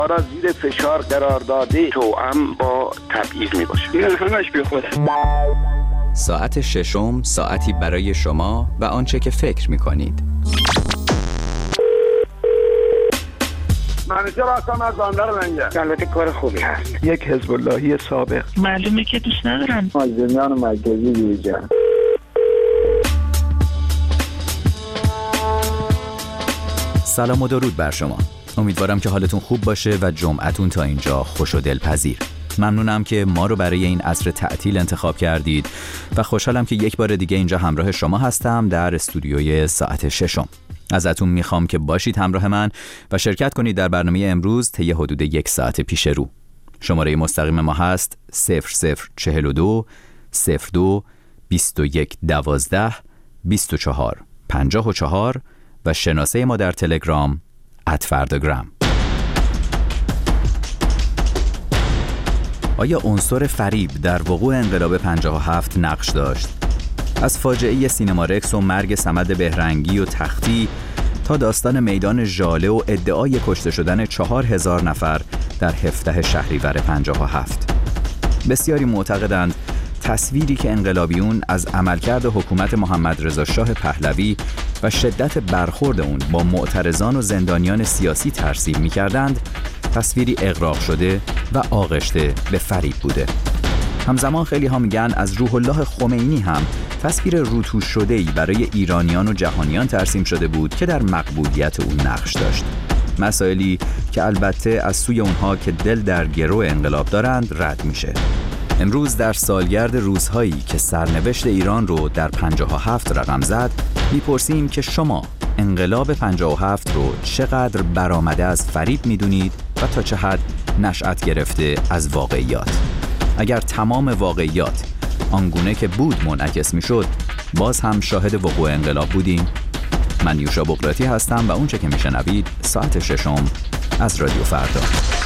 را زیر فشار قرار داده توأم با تبعیض می باشه. این همش بی خوده. ساعت ششم، ساعتی برای شما و آنچه که فکر می کنید. منیجر هستم از بندر منگه. البته کار خوبی هست. یک حزب اللهی سابق. معلومه که دوست ندارن. مازندران مرکزی دیجا. سلام و درود بر شما. امیدوارم که حالتون خوب باشه و جمعتون تا اینجا خوش و دلپذیر. ممنونم که ما رو برای این عصر تعطیل انتخاب کردید و خوشحالم که یک بار دیگه اینجا همراه شما هستم در استودیوی ساعت ششم. ازتون میخوام که باشید همراه من و شرکت کنید در برنامه امروز طی حدود 1 ساعت پیش رو. شماره مستقیم ما هست 0042 02 21 12 24 54 و شناسه ما در تلگرام @فرداگرام. آیا عنصر فریب در وقوع انقلاب 57 نقش داشت؟ از فاجعه سینمارکس و مرگ صمد بهرنگی و تختی تا داستان میدان ژاله و ادعای کشته شدن 4000 نفر در 17 شهریور 57. بسیاری معتقدند تصویری که انقلابیون از عملکرد حکومت محمد رضا شاه پهلوی و شدت برخورد اون با معترضان و زندانیان سیاسی ترسیم می‌کردند، تصویری اغراق شده و آغشته به فریب بوده. همزمان خیلی ها میگن از روح الله خمینی هم تصویر روتوش شده‌ای برای ایرانیان و جهانیان ترسیم شده بود که در مقبولیت اون نقش داشت. مسائلی که البته از سوی اونها که دل در گرو انقلاب دارند رد میشه. امروز در سالگرد روزهایی که سرنوشت ایران رو در 57 رقم زد، میپرسیم که شما انقلاب 57 رو چقدر برآمده از فریب میدونید و تا چه حد نشأت گرفته از واقعیات. اگر تمام واقعیات آنگونه که بود منعکس میشد، باز هم شاهد وقوع انقلاب بودیم. من نیوشا بغراتی هستم و اونچه که میشنوید ساعت ششم از رادیو فردا.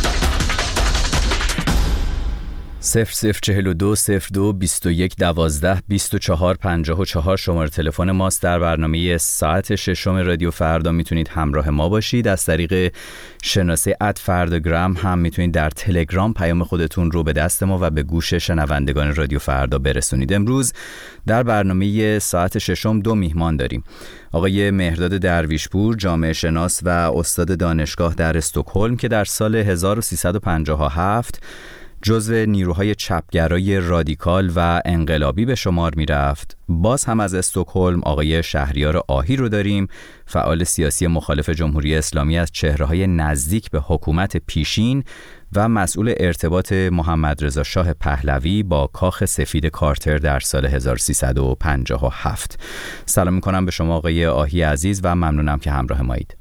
0042 02 21 12 24 54 شماره تلفن ماست. در برنامه ساعت ششم رادیو فردا میتونید همراه ما باشید. از طریق شناسه @فرداگرام هم میتونید در تلگرام پیام خودتون رو به دست ما و به گوش شنوندگان رادیو فردا برسونید. امروز در برنامه ساعت ششم 2 میهمان داریم. آقای مهرداد درویشپور، جامعه شناس و استاد دانشگاه در استکهلم که در سال 1357 جزو نیروهای چپگرای رادیکال و انقلابی به شمار می رفت. باز هم از استکهلم آقای شهریار آهی رو داریم، فعال سیاسی مخالف جمهوری اسلامی از چهره‌های نزدیک به حکومت پیشین و مسئول ارتباط محمد رضا شاه پهلوی با کاخ سفید کارتر در سال 1357. سلام می کنم به شما آقای آهی عزیز و ممنونم که همراه مایید.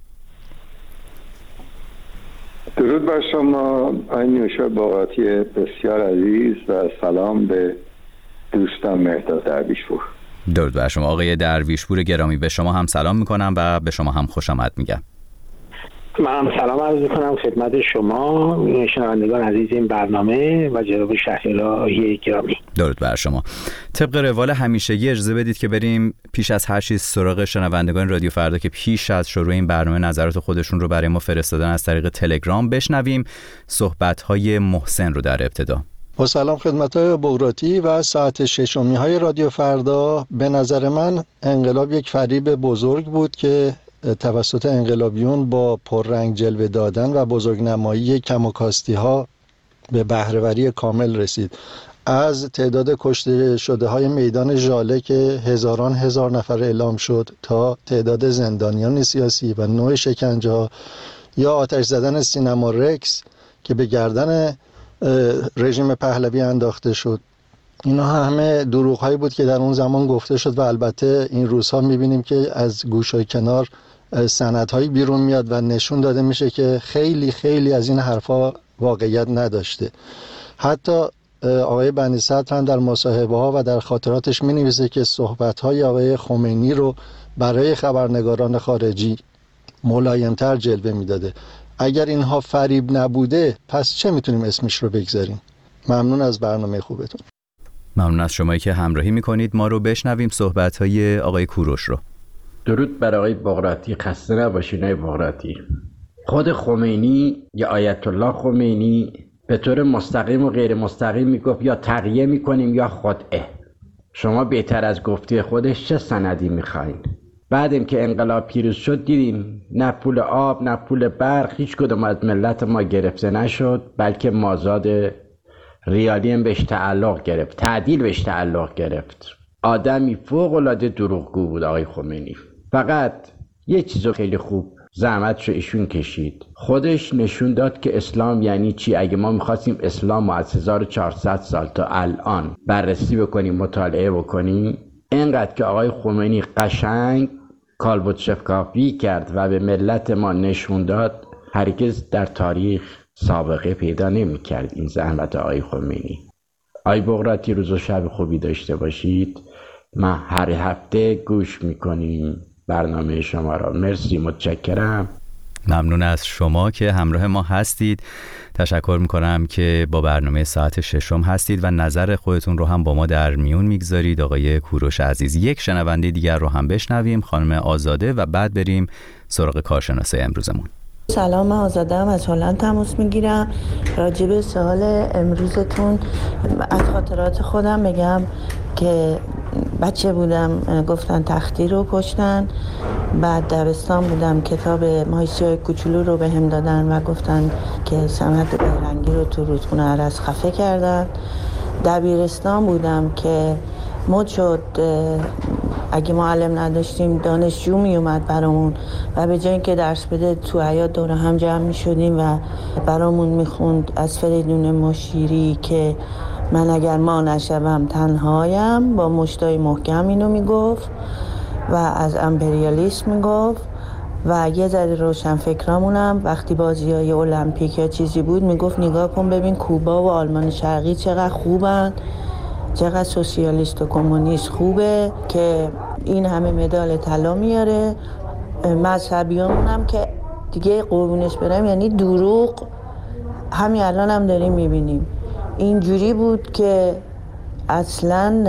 درود بر شما آقای نیوشا بغراتی بسیار عزیز و سلام به دوستان مهرداد درویشپور. درود بر شما آقای درویشپور گرامی، به شما هم سلام میکنم و به شما هم خوش آمد میگم. من سلام عرض میکنم خدمت شما شنوندگان عزیز این برنامه و جناب شهریار آهی گرامی. درود بر شما. طبق روال همیشگی اجازه بدید که بریم پیش از هر چیز سراغ شنوندگان رادیو فردا که پیش از شروع این برنامه نظرات خودشون رو برای ما فرستادن از طریق تلگرام بشنویم. صحبت‌های محسن رو در ابتدا. با سلام خدمت های بغراتی و ساعت ششمی های رادیو فردا. به نظر من انقلاب یک فریب بزرگ بود که توسط انقلابیون با پررنگ جلوه دادن و بزرگنمایی کم و کاستی ها به بهره‌وری کامل رسید. از تعداد کشته شده های میدان ژاله که هزار نفر اعلام شد تا تعداد زندانیان سیاسی و نوع شکنجه ها یا آتش زدن سینمارکس که به گردن رژیم پهلوی انداخته شد، اینا همه دروغ هایی بود که در اون زمان گفته شد و البته این روزها میبینیم که از گوشای کنار سندهایی بیرون میاد و نشون داده میشه که خیلی از این حرفا واقعیت نداشته. حتی آقای بنی صدر هم در مصاحبه ها و در خاطراتش مینویسه که صحبت های آقای خمینی رو برای خبرنگاران خارجی ملایمتر جلوه میداده. اگر اینها فریب نبوده پس چه میتونیم اسمش رو بگذاریم؟ ممنون از برنامه خوبتون. ممنون از شمایی که همراهی میکنید. ما رو بشنویم صحبت‌های آقای کوروش رو. درود بر آقای بغراتی. خسته نباشین آقای بغراتی. خود خمینی یا آیت الله خمینی به طور مستقیم و غیر مستقیم میگفت یا تقیه میکنیم یا خدعه. شما بهتر از گفته خودش چه سندی میخواین؟ بعدم که انقلاب پیروز شد دیدیم نه پول آب نه پول برق هیچ کدوم از ملت ما گرفته نشد، بلکه مازاد ریالی هم بهش تعلق گرفت، تعدیل بهش تعلق گرفت. آدمی فوق العاده دروغگو بود آقای خمینی. فقط یه چیزو خیلی خوب زحمتشو ایشون کشید، خودش نشون داد که اسلام یعنی چی. اگه ما میخواستیم اسلام از 1400 سال تا الان بررسی بکنیم، مطالعه بکنیم، اینقدر که آقای خمینی قشنگ کالبد شکافی کرد و به ملت ما نشون داد، هرگز در تاریخ سابقه پیدا نمی کرد این زحمت آقای خمینی. آقای بغراتی روز و شب خوبی داشته باشید. ما هر هفته گوش میکنیم برنامه شما را. مرسی، متشکرم. ممنون از شما که همراه ما هستید. تشکر میکنم که با برنامه ساعت 6 هستید و نظر خودتون رو هم با ما در میون میگذارید. آقای کوروش عزیز، یک شنونده دیگر رو هم بشنویم، خانم آزاده، و بعد بریم سراغ کارشناسه امروزمون. سلام، من آزاده هم از هلند تماس میگیرم. راجع به سوال امروزتون از خاطرات خودم بگم که بچه بودم گفتن تختی رو کشتن، بعد دبستان بودم کتاب ماهیچه‌های کوچولو رو به هم دادن و گفتن که صمد بهرنگی رو تو رودخونه ارس خفه کردن. دبیرستان بودم که مد شد اگه معلم نداشتیم دانشجو می اومد برامون و به جای اینکه درس بده تو حیاط دور هم جمع می شدیم و برامون می خوند از فریدون مشیری که من اگر ما نشوم تنهایم، با مشتای محکم اینو می گفت و از امپریالیسم می گفت. و یه ذره روشن فکرامونم وقتی بازی‌های المپیک یا چیزی بود می گفت نگاه کن ببین کوبا و آلمان شرقی چقدر خوبن، چقدر سوسیالیست و کمونیست خوبه که این همه مدال طلا میاره. مذهبیامون هم که دیگه قربونش برم یعنی دروغ همین الان هم داریم میبینیم. اینجوری بود که اصلاً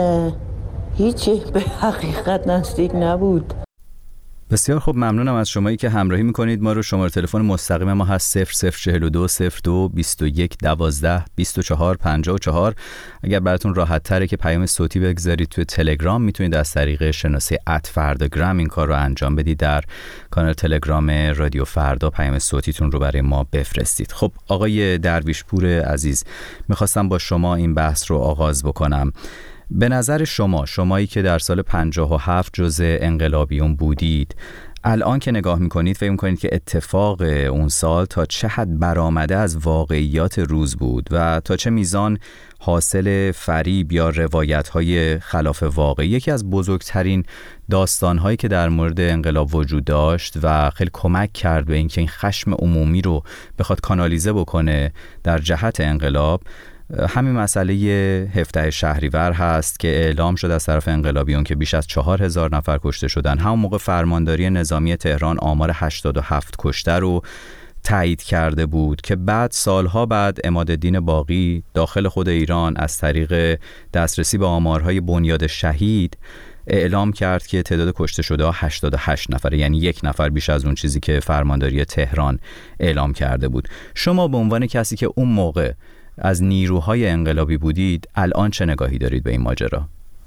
هیچی به حقیقت نزدیک نبود. بسیار خوب، ممنونم از شمایی که همراهی میکنید ما رو. شماره تلفن مستقیم ما هست 0042 02 21 12 24 54. اگر براتون راحت تره که پیام صوتی بگذارید توی تلگرام، میتونید از طریق شناسه @فرداگرام این کار رو انجام بدید. در کانال تلگرام رادیو فردا پیام صوتیتون رو برای ما بفرستید. خب آقای درویشپور عزیز، میخواستم با شما این بحث رو آغاز بکنم. به نظر شمایی که در سال 57 جزء انقلابیون بودید، الان که نگاه میکنید فکر میکنید که اتفاق اون سال تا چه حد برآمده از واقعیات روز بود و تا چه میزان حاصل فریب یا روایت‌های خلاف واقع؟ یکی از بزرگترین داستان‌هایی که در مورد انقلاب وجود داشت و خیلی کمک کرد به اینکه این خشم عمومی رو بخواد کانالیزه بکنه در جهت انقلاب، همین مسئله 17 شهریور هست که اعلام شد از طرف انقلابیون که بیش از 4000 نفر کشته شدن. همون موقع فرمانداری نظامی تهران آمار 87 کشته رو تایید کرده بود که بعد سالها بعد عمادالدین باقی داخل خود ایران از طریق دسترسی به آمارهای بنیاد شهید اعلام کرد که تعداد کشته شده ها 88 نفره، یعنی یک نفر بیش از اون چیزی که فرمانداری تهران اعلام کرده بود. شما به عنوان کسی که اون موقع از نیروهای انقلابی بودید، الان چه نگاهی دارید به این ماجرا؟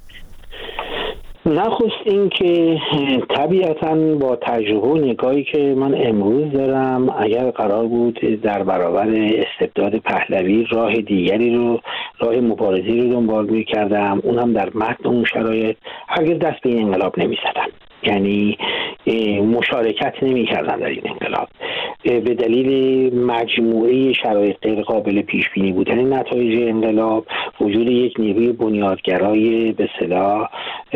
نخست این که طبیعتاً با تجربه و نگاهی که من امروز دارم، اگر قرار بود در برابر استبداد پهلوی راه دیگری رو، راه مبارزی رو دنبال می‌کردم، اونم در متن اون شرایط، هرگز دست به این انقلاب نمی‌زدم. یعنی مشارکت نمی‌کردم در این انقلاب به دلیل مجموعه شرایط غیر قابل پیش بینی بودن نتایج انقلاب، وجود یک نیروی بنیادگرای به اصطلاح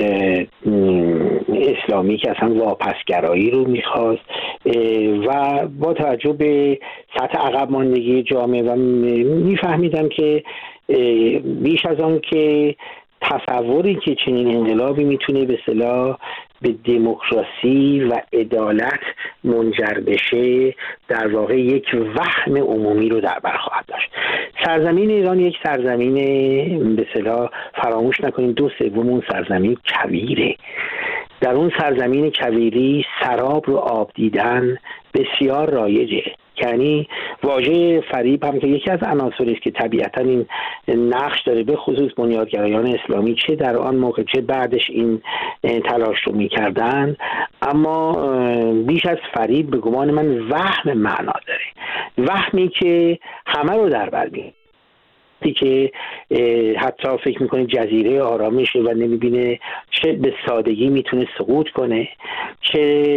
اسلامی که اصلا واپسگرایی رو میخواست و با توجه به سطح عقب ماندگی جامعه و میفهمیدم که بیش از آن که تصوری که چنین انقلابی میتونه به اصطلاح به دموکراسی و عدالت منجر بشه، در واقع یک وهم عمومی رو در بر خواهد داشت. سرزمین ایران یک سرزمین به اصطلاح فراموش نکنیم 2/3 اون سرزمین کویره. در اون سرزمین کویری سراب رو آب دیدن بسیار رایجه. شکنی. واژه فریب هم که یکی از عناصری است که طبیعتا این نقش داره، به خصوص بنیادگرایان اسلامی چه در آن موقع چه بعدش این تلاش رو میکردن. اما بیش از فریب به گمان من وهم معنا داره، وهمی که همه رو در بر می‌گیره، که حتی فکر میکنه جزیره آرامشه و نمیبینه چه به سادگی میتونه سقوط کنه، چه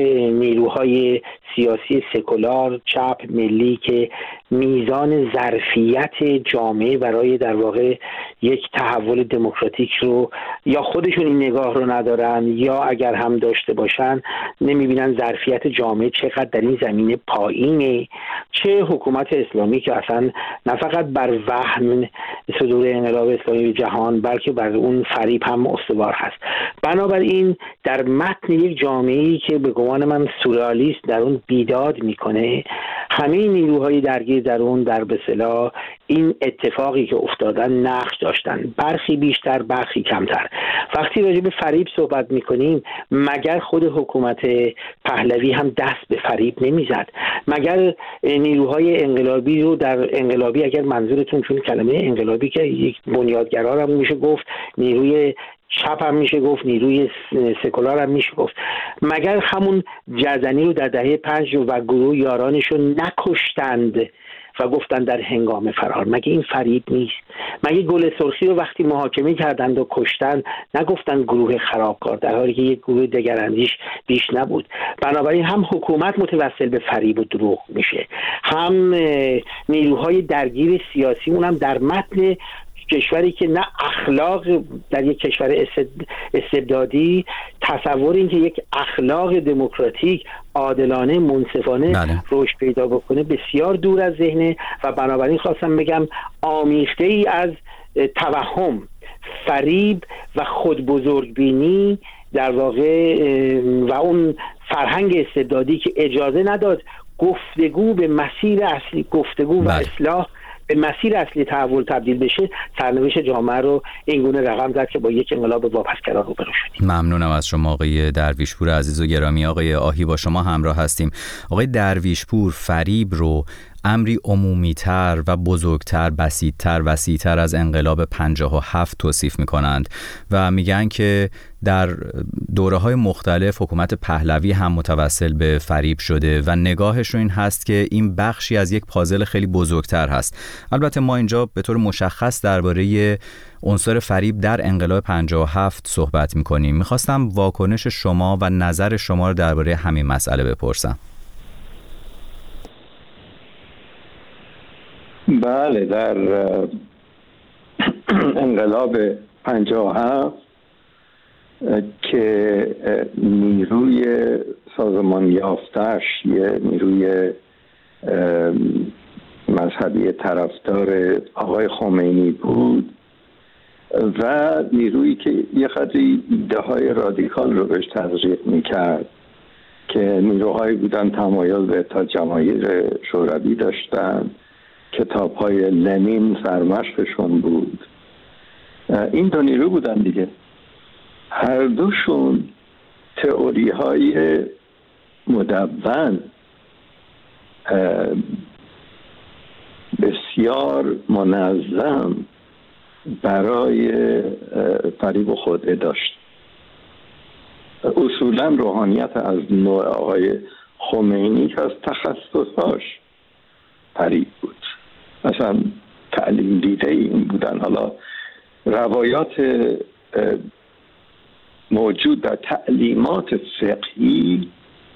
نیروهای سیاسی سکولار چپ ملی که میزان ظرفیت جامعه برای در واقع یک تحول دموکراتیک رو یا خودشون این نگاه رو ندارن یا اگر هم داشته باشن نمیبینن ظرفیت جامعه چقدر در این زمینه پایینه، چه حکومت اسلامی که اصلا نه فقط بر وهم صدور انقلاب اسلامی جهان بلکه بر اون فریب هم استوار هست. بنابراین در متن یک جامعه‌ای که به گمان من سورئالیست در اون بیداد میکنه، همه نیروهای درگیر در اون در به اصطلاح این اتفاقی که افتادن نقش داشتن، برخی بیشتر برخی کمتر. وقتی راجع به فریب صحبت میکنیم مگر خود حکومت پهلوی هم دست به فریب نمیزد؟ مگر نیروهای انقلابی رو در انقلابی، اگر منظورتون چون کلمه انقلابی که یک بنیادگرا هم میشه گفت، نیروی چپ هم میشه گفت، نیروی سکولار هم میشه گفت، مگر همون جزنی رو در دهه 5 و گروه یارانشون نکشتند و گفتن در هنگام فرار؟ مگه این فریب نیست؟ مگه گل سرخی رو وقتی محاکمه کردند و کشتن نگفتن گروه خرابکار، در حالی که یک گروه دگراندیش بیش نبود؟ بنابراین هم حکومت متوسل به فریب و دروغ میشه، هم نیروهای درگیر سیاسی اون هم در متن کشوری که نه اخلاق در یک کشور استبدادی تصور این که یک اخلاق دموکراتیک عادلانه منصفانه رشد پیدا بکنه بسیار دور از ذهنه و بنابراین خواستم بگم آمیخته ای از توهم، فریب و خود بزرگبینی در واقع و اون فرهنگ استبدادی که اجازه نداد گفتگو به مسیر اصلی، گفتگو و اصلاح به مسیر اصلی تحول تبدیل بشه، سرنوشت جامعه رو این گونه رقم زد که با یک انقلاب واپسگرا روبرو شدیم. ممنونم از شما آقای درویشپور عزیز و گرامی. آقای آهی با شما همراه هستیم. آقای درویشپور فریب رو امری عمومی‌تر و بزرگتر، بسیط‌تر، وسیع‌تر از انقلاب 57 توصیف می‌کنند و میگن که در دوره‌های مختلف حکومت پهلوی هم متوسل به فریب شده و نگاهش رو این هست که این بخشی از یک پازل خیلی بزرگتر هست. البته ما اینجا به طور مشخص درباره عنصر فریب در انقلاب 57 صحبت می‌کنیم. می‌خواستم واکنش شما و نظر شما رو درباره همین مسئله بپرسم. بله، در انقلاب 57 که نیروی سازمان یافتش یه نیروی مذهبی طرفدار آقای خمینی بود و نیرویی که یه قدری ایده های رادیکال رو بهش تزریق میکرد که نیروهایی بودن تمایل به اتحاد جماهیر شوروی داشتن، کتاب های لنین سرمشقشون بود. این دو نیرو بودن دیگه، هر دوشون تئوری های مدون بسیار منظم برای فریب و خودعه داشت. اصولا روحانیت از نوع آقای خمینی که از تخصصاش فریب بود، مثلا تعلیم دیده این بودن. حالا روایات موجود در تعلیمات فقهی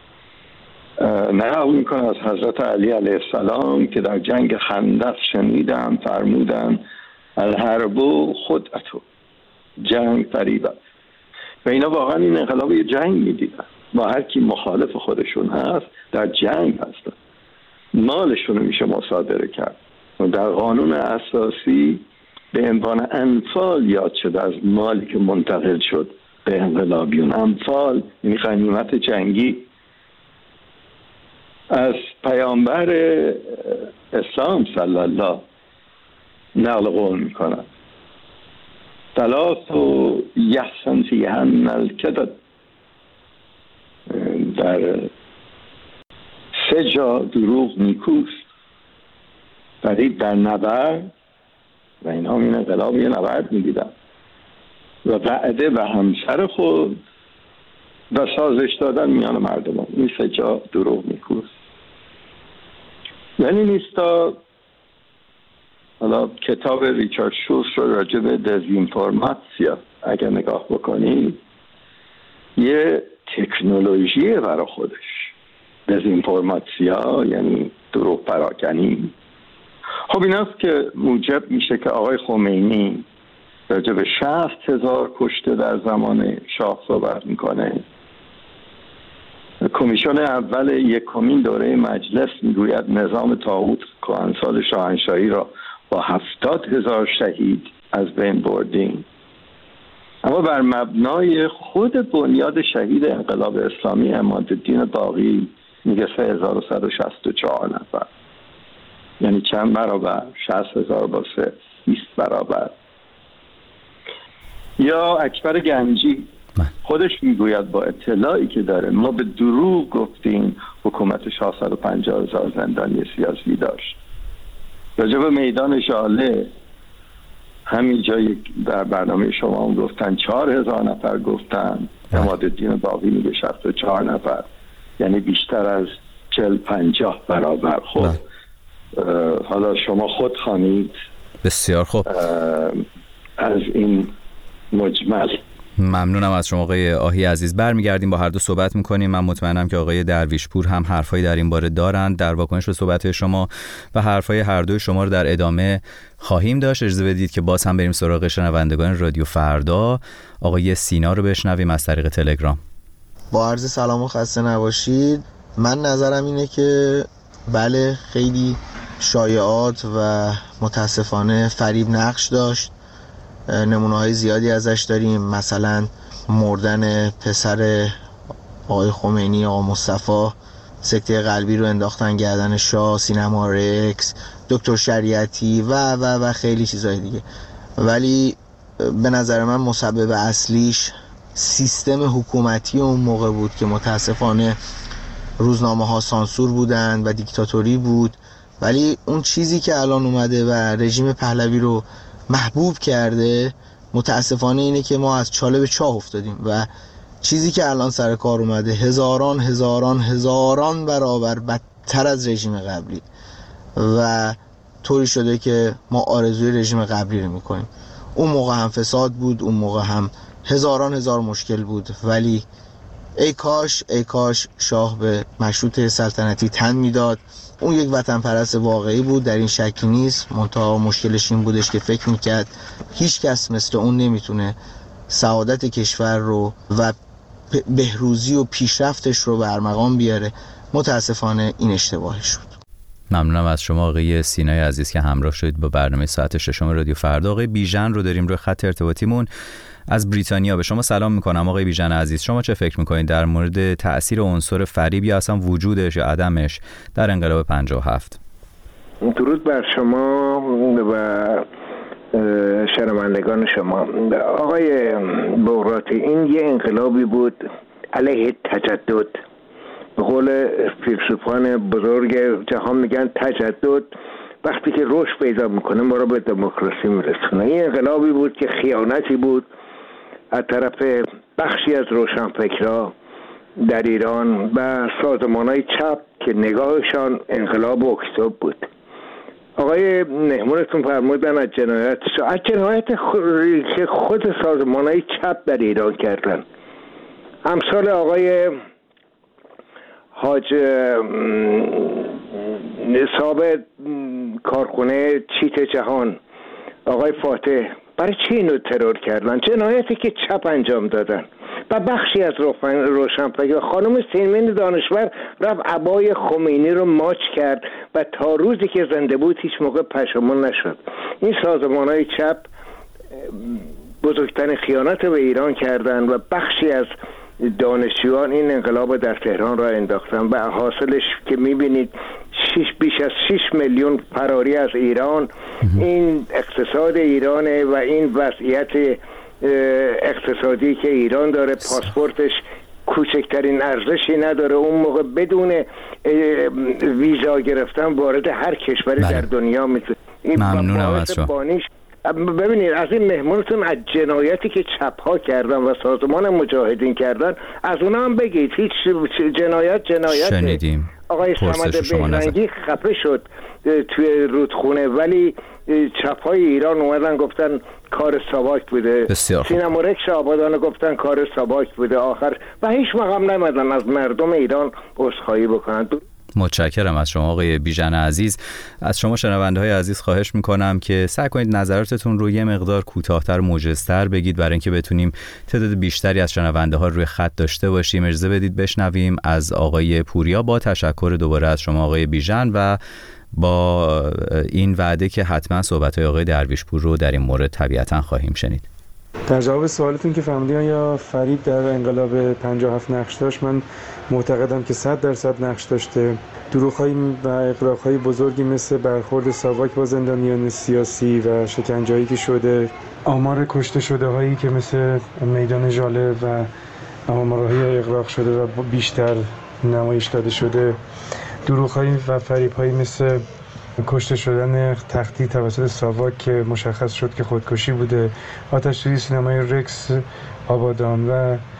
نقل میکنه از حضرت علی علیه السلام که در جنگ خندق شنیدم فرمودن الحرب خدعة، جنگ فریبت. و اینا واقعا این انقلاب یه جنگ میدیدن، با هر کی مخالف خودشون هست در جنگ هستن، مالشون رو میشه مصادره کرد. و در قانون اساسی به عنوان انفال یاد شده از مالی که منتقل شد به انقلابیون. انفال یعنی غنیمت جنگی. از پیامبر اسلام صلی الله نقل قول میکنن ثلاث یحسن فیهن الکذب، در 3 جا دروغ نیکوست. فرید در نبرد و اینها این انقلاب یه نبرد می‌دیدن و وعده به همسر خود و سازش دادن میان مردمان، این سه جا دروغ می‌کوفت. یعنی نیستا حالا کتاب ریچارد شولز رو راجع به دزینفورماسیا اگر نگاه بکنید یه تکنولوژیه برای خودش. دزینفورماسیا یعنی دروغ پراکنی. خب این است که موجب میشه که آقای خمینی راجع به 60,000 کشته در زمان شاه صحبت میکنه. کمیسیون اول یکمین دوره مجلس میگوید نظام طاغوت کهنسال شاهنشاهی را با 70,000 شهید از بین بردیم، اما بر مبنای خود بنیاد شهید انقلاب اسلامی عمادالدین باقی میگه 3,164 نفر. یعنی چند برابر؟ 60,000 با 3 20 برابر. یا اکبر گنجی خودش میگوید با اطلاعی که داره ما به دروغ گفتیم حکومت شاه 150,000 زندانی سیاسی داشت. راجع به میدان ژاله همینجا در برنامه شما هم گفتن 4,000 نفر گفتن، عمادالدین باقی میگه 64 نفر، یعنی بیشتر از 40-50 برابر. خب حالا شما خود خوانید. بسیار خوب. از این مجمل ممنونم از شما آقای آهی عزیز. برمیگردیم با هر دو صحبت میکنیم. من مطمئنم که آقای درویشپور هم حرفایی در این باره دارند. در واکنش به صحبت شما و حرفای هر دوی شما رو در ادامه خواهیم داشت. اجازه بدید که باز هم بریم سراغ شنوندگان رادیو فردا. آقای سینا رو بشنویم از طریق تلگرام. با عرض سلام و خسته نباشید. من نظرم اینه که بله خیلی شایعات و متاسفانه فریب نقش داشت. نمونه‌های زیادی ازش داریم، مثلا مردن پسر آقای خمینی، آقا مصطفی، سکته قلبی رو انداختن گردن شاه، سینما رکس، دکتر شریعتی و خیلی چیزهای دیگه. ولی به نظر من مسبب اصلیش سیستم حکومتی اون موقع بود که متاسفانه روزنامه ها سانسور بودن و دیکتاتوری بود. ولی اون چیزی که الان اومده و رژیم پهلوی رو محبوب کرده متاسفانه اینه که ما از چاله به چاه افتادیم و چیزی که الان سر کار اومده هزاران برابر بدتر از رژیم قبلی و طوری شده که ما آرزوی رژیم قبلی رو میکنیم. اون موقع هم فساد بود، اون موقع هم هزار مشکل بود، ولی ای کاش شاه به مشروط سلطنتی تن میداد. اون یک وطن پرست واقعی بود، در این شکی نیست. منتها مشکلش این بودش که فکر میکرد هیچ کس مثل اون نمیتونه سعادت کشور رو و بهروزی و پیشرفتش رو به ارمغان بیاره. متاسفانه این اشتباهش شد. ممنونم از شما آقای سینای عزیز که همراه شدید با برنامه ساعت 6 رادیو فردا. آقای بیژن رو داریم روی خط ارتباطیمون از بریتانیا. به شما سلام میکنم آقای بیژن عزیز. شما چه فکر میکنید در مورد تأثیر عنصر فریب یا اصلا وجودش یا عدمش در انقلاب 57؟ درود بر شما و شنوندگان شما. آقای بغراتی، این یه انقلابی بود علیه تجدد. به قول فیلسوفان بزرگ جهان میگن تجدد وقتی که رشد پیدا میکنه ما رو به دموکراسی میرسونه. این انقلابی بود که خیانتی بود از طرف بخشی از روشنفکرها در ایران و سازمانهای چپ که نگاهشان انقلاب اکتبر بود. آقای مهمونتون فرمودن از جنایت که خود سازمانهای چپ در ایران کردن. امثال آقای حاج صاحب کارخونه چیت جهان، آقای فاتح، برای چی اینو ترور کردن؟ جنایتی که چپ انجام دادن و بخشی از روشنفکر. خانم سیمین دانشور رفت عبای خمینی رو ماچ کرد و تا روزی که زنده بود هیچ موقع پشیمون نشد. این سازمانهای چپ بزرگترین خیانت به ایران کردن و بخشی از دانشجویان این انقلاب در تهران را انداختن و حاصلش که میبینید بیش از 6 میلیون فراری از ایران. این اقتصاد ایرانه و این وضعیت اقتصادی که ایران داره، پاسپورتش کوچکترین ارزشی نداره. اون موقع بدون ویزا گرفتن وارد هر کشوری در دنیا میتونه. ممنونم از شما. ببینید از این مهمونتون از جنایتی که چپ ها کردن و سازمان مجاهدین کردن از اونا هم بگید. هیچ جنایت شنیدیم. آقای صمد بهرنگی خفه شد توی رودخونه ولی چپ های ایران اومدن گفتن کار ساواک بوده. سینما رکس آبادان گفتن کار ساواک بوده آخر و هیچ مقام نمیدن از مردم ایران عذرخواهی بکنن. متشکرم از شما آقای بیژن عزیز. از شما شنونده های عزیز خواهش میکنم که سعی کنید نظراتتون رو یه مقدار کوتاه‌تر موجزتر بگید برای اینکه بتونیم تعداد بیشتری از شنونده ها روی خط داشته باشیم. اجازه بدید بشنویم از آقای پوریا با تشکر دوباره از شما آقای بیژن و با این وعده که حتما صحبت‌های آقای درویشپور رو در این مورد طبیعتاً خواهیم شنید. در جواب سوالتون که فرمودین یا فریب در انقلاب 57 نقش داشت، من معتقدم که 100% نقش داشته. دروغ‌های و اغراق‌های بزرگی مثل برخورد ساواک با زندانیان سیاسی و شکنجه‌ای که شده، آمار کشته شده هایی که مثل میدان ژاله و آمارهای اغراق شده و بیشتر نمایش داده شده، دروغ‌های و فریب‌هایی مثل کشته شدن تختی توسط ساواک که مشخص شد که خودکشی بوده، آتش‌سوزی سینمای رکس آبادان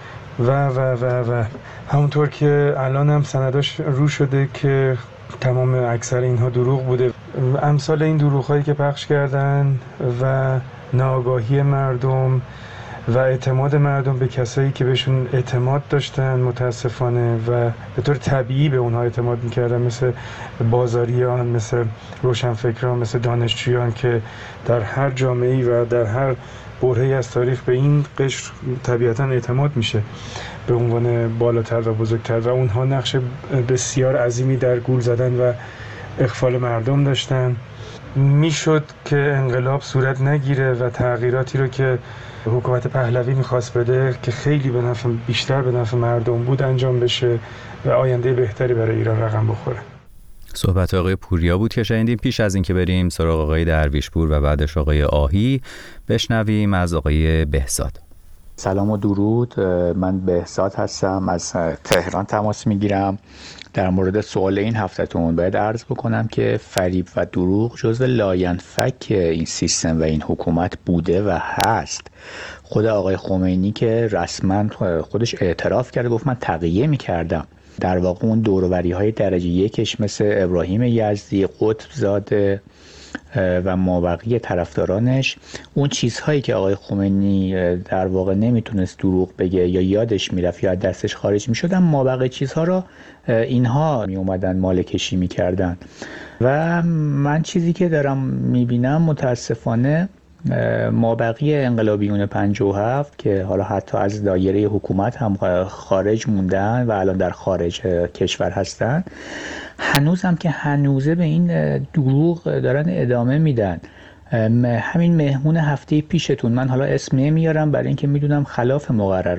و همونطور که الان هم سنداش رو شده که تمام اکثر اینها دروغ بوده. امثال این دروغ‌هایی که پخش کردن و ناآگاهی مردم و اعتماد مردم به کسایی که بهشون اعتماد داشتن متاسفانه و به طور طبیعی به اونها اعتماد میکردن، مثل بازاریان، مثل روشنفکران، مثل دانشجویان که در هر جامعه‌ای و در هر برهه‌ای از تاریخ به این قشر طبیعتاً اعتماد میشه به عنوان بالاتر و بزرگتر و اونها نقش بسیار عظیمی در گول زدن و اغفال مردم داشتن. میشد که انقلاب صورت نگیره و تغییراتی رو که حکومت پهلوی میخواست بده که خیلی بیشتر به نفع مردم بود انجام بشه و آینده بهتری برای ایران رقم بخوره. صحبت آقای پوریا بود که شنیدیم. پیش از این که بریم سراغ آقای درویشپور و بعدش آقای آهی، بشنویم از آقای بهزاد. سلام و درود، من بهزاد هستم، از تهران تماس میگیرم. در مورد سوال این هفته‌تون باید عرض بکنم که فریب و دروغ جزو لاینفک این سیستم و این حکومت بوده و هست. خود آقای خمینی که رسما خودش اعتراف کرده، گفت من تقیه میکردم. در واقع اون دوروری‌های درجه یکش مثل ابراهیم یزدی، قطب‌زاده و مابقی طرفدارانش، اون چیزهایی که آقای خمینی در واقع نمیتونست دروغ بگه یا یادش میرفت یا دستش خارج میشد، اما مابقی چیزها را اینها می اومدن مال کشی میکردن. و من چیزی که دارم میبینم متاسفانه مابقی انقلابیون 57 که حالا حتی از دایره حکومت هم خارج موندن و الان در خارج کشور هستن، هنوز هم که هنوزه به این دروغ دارن ادامه میدن. همین مهمون هفته پیشتون، من حالا اسم نمیارم برای اینکه میدونم خلاف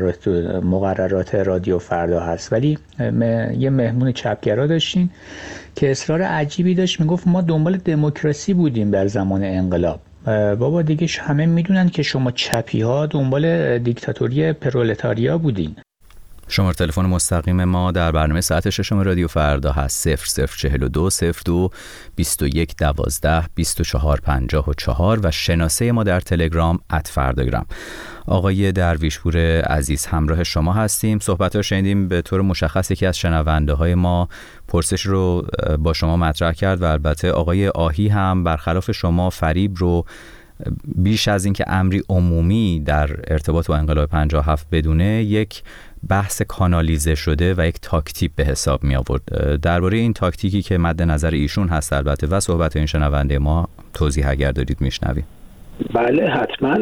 مقررات رادیو فردا هست، ولی یه مهمون چپگرا داشتین که اصرار عجیبی داشت، میگفت ما دنبال دموکراسی بودیم در زمان انقلاب. بابا دیگه همه میدونن که شما چپی ها دنبال دیکتاتوری پرولتاریا بودین. شماره تلفن مستقیم ما در برنامه ساعت ششم رادیو فردا هست 0042 02 21 12 24 54 و شناسه ما در تلگرام @فرداگرام. آقای درویشپور عزیز همراه شما هستیم. صحبت رو شنیدیم. به طور مشخص یکی از شنونده های ما پرسش رو با شما مطرح کرد و البته آقای آهی هم برخلاف شما فریب رو بیش از این که امری عمومی در ارتباط با انقلاب 57 بدونه، یک بحث کانالیزه شده و یک تاکتیک به حساب می آورد. درباره این تاکتیکی که مد نظر ایشون هست البته و صحبت این شنونده ما توضیح اگر دارید میشنویم. بله حتما.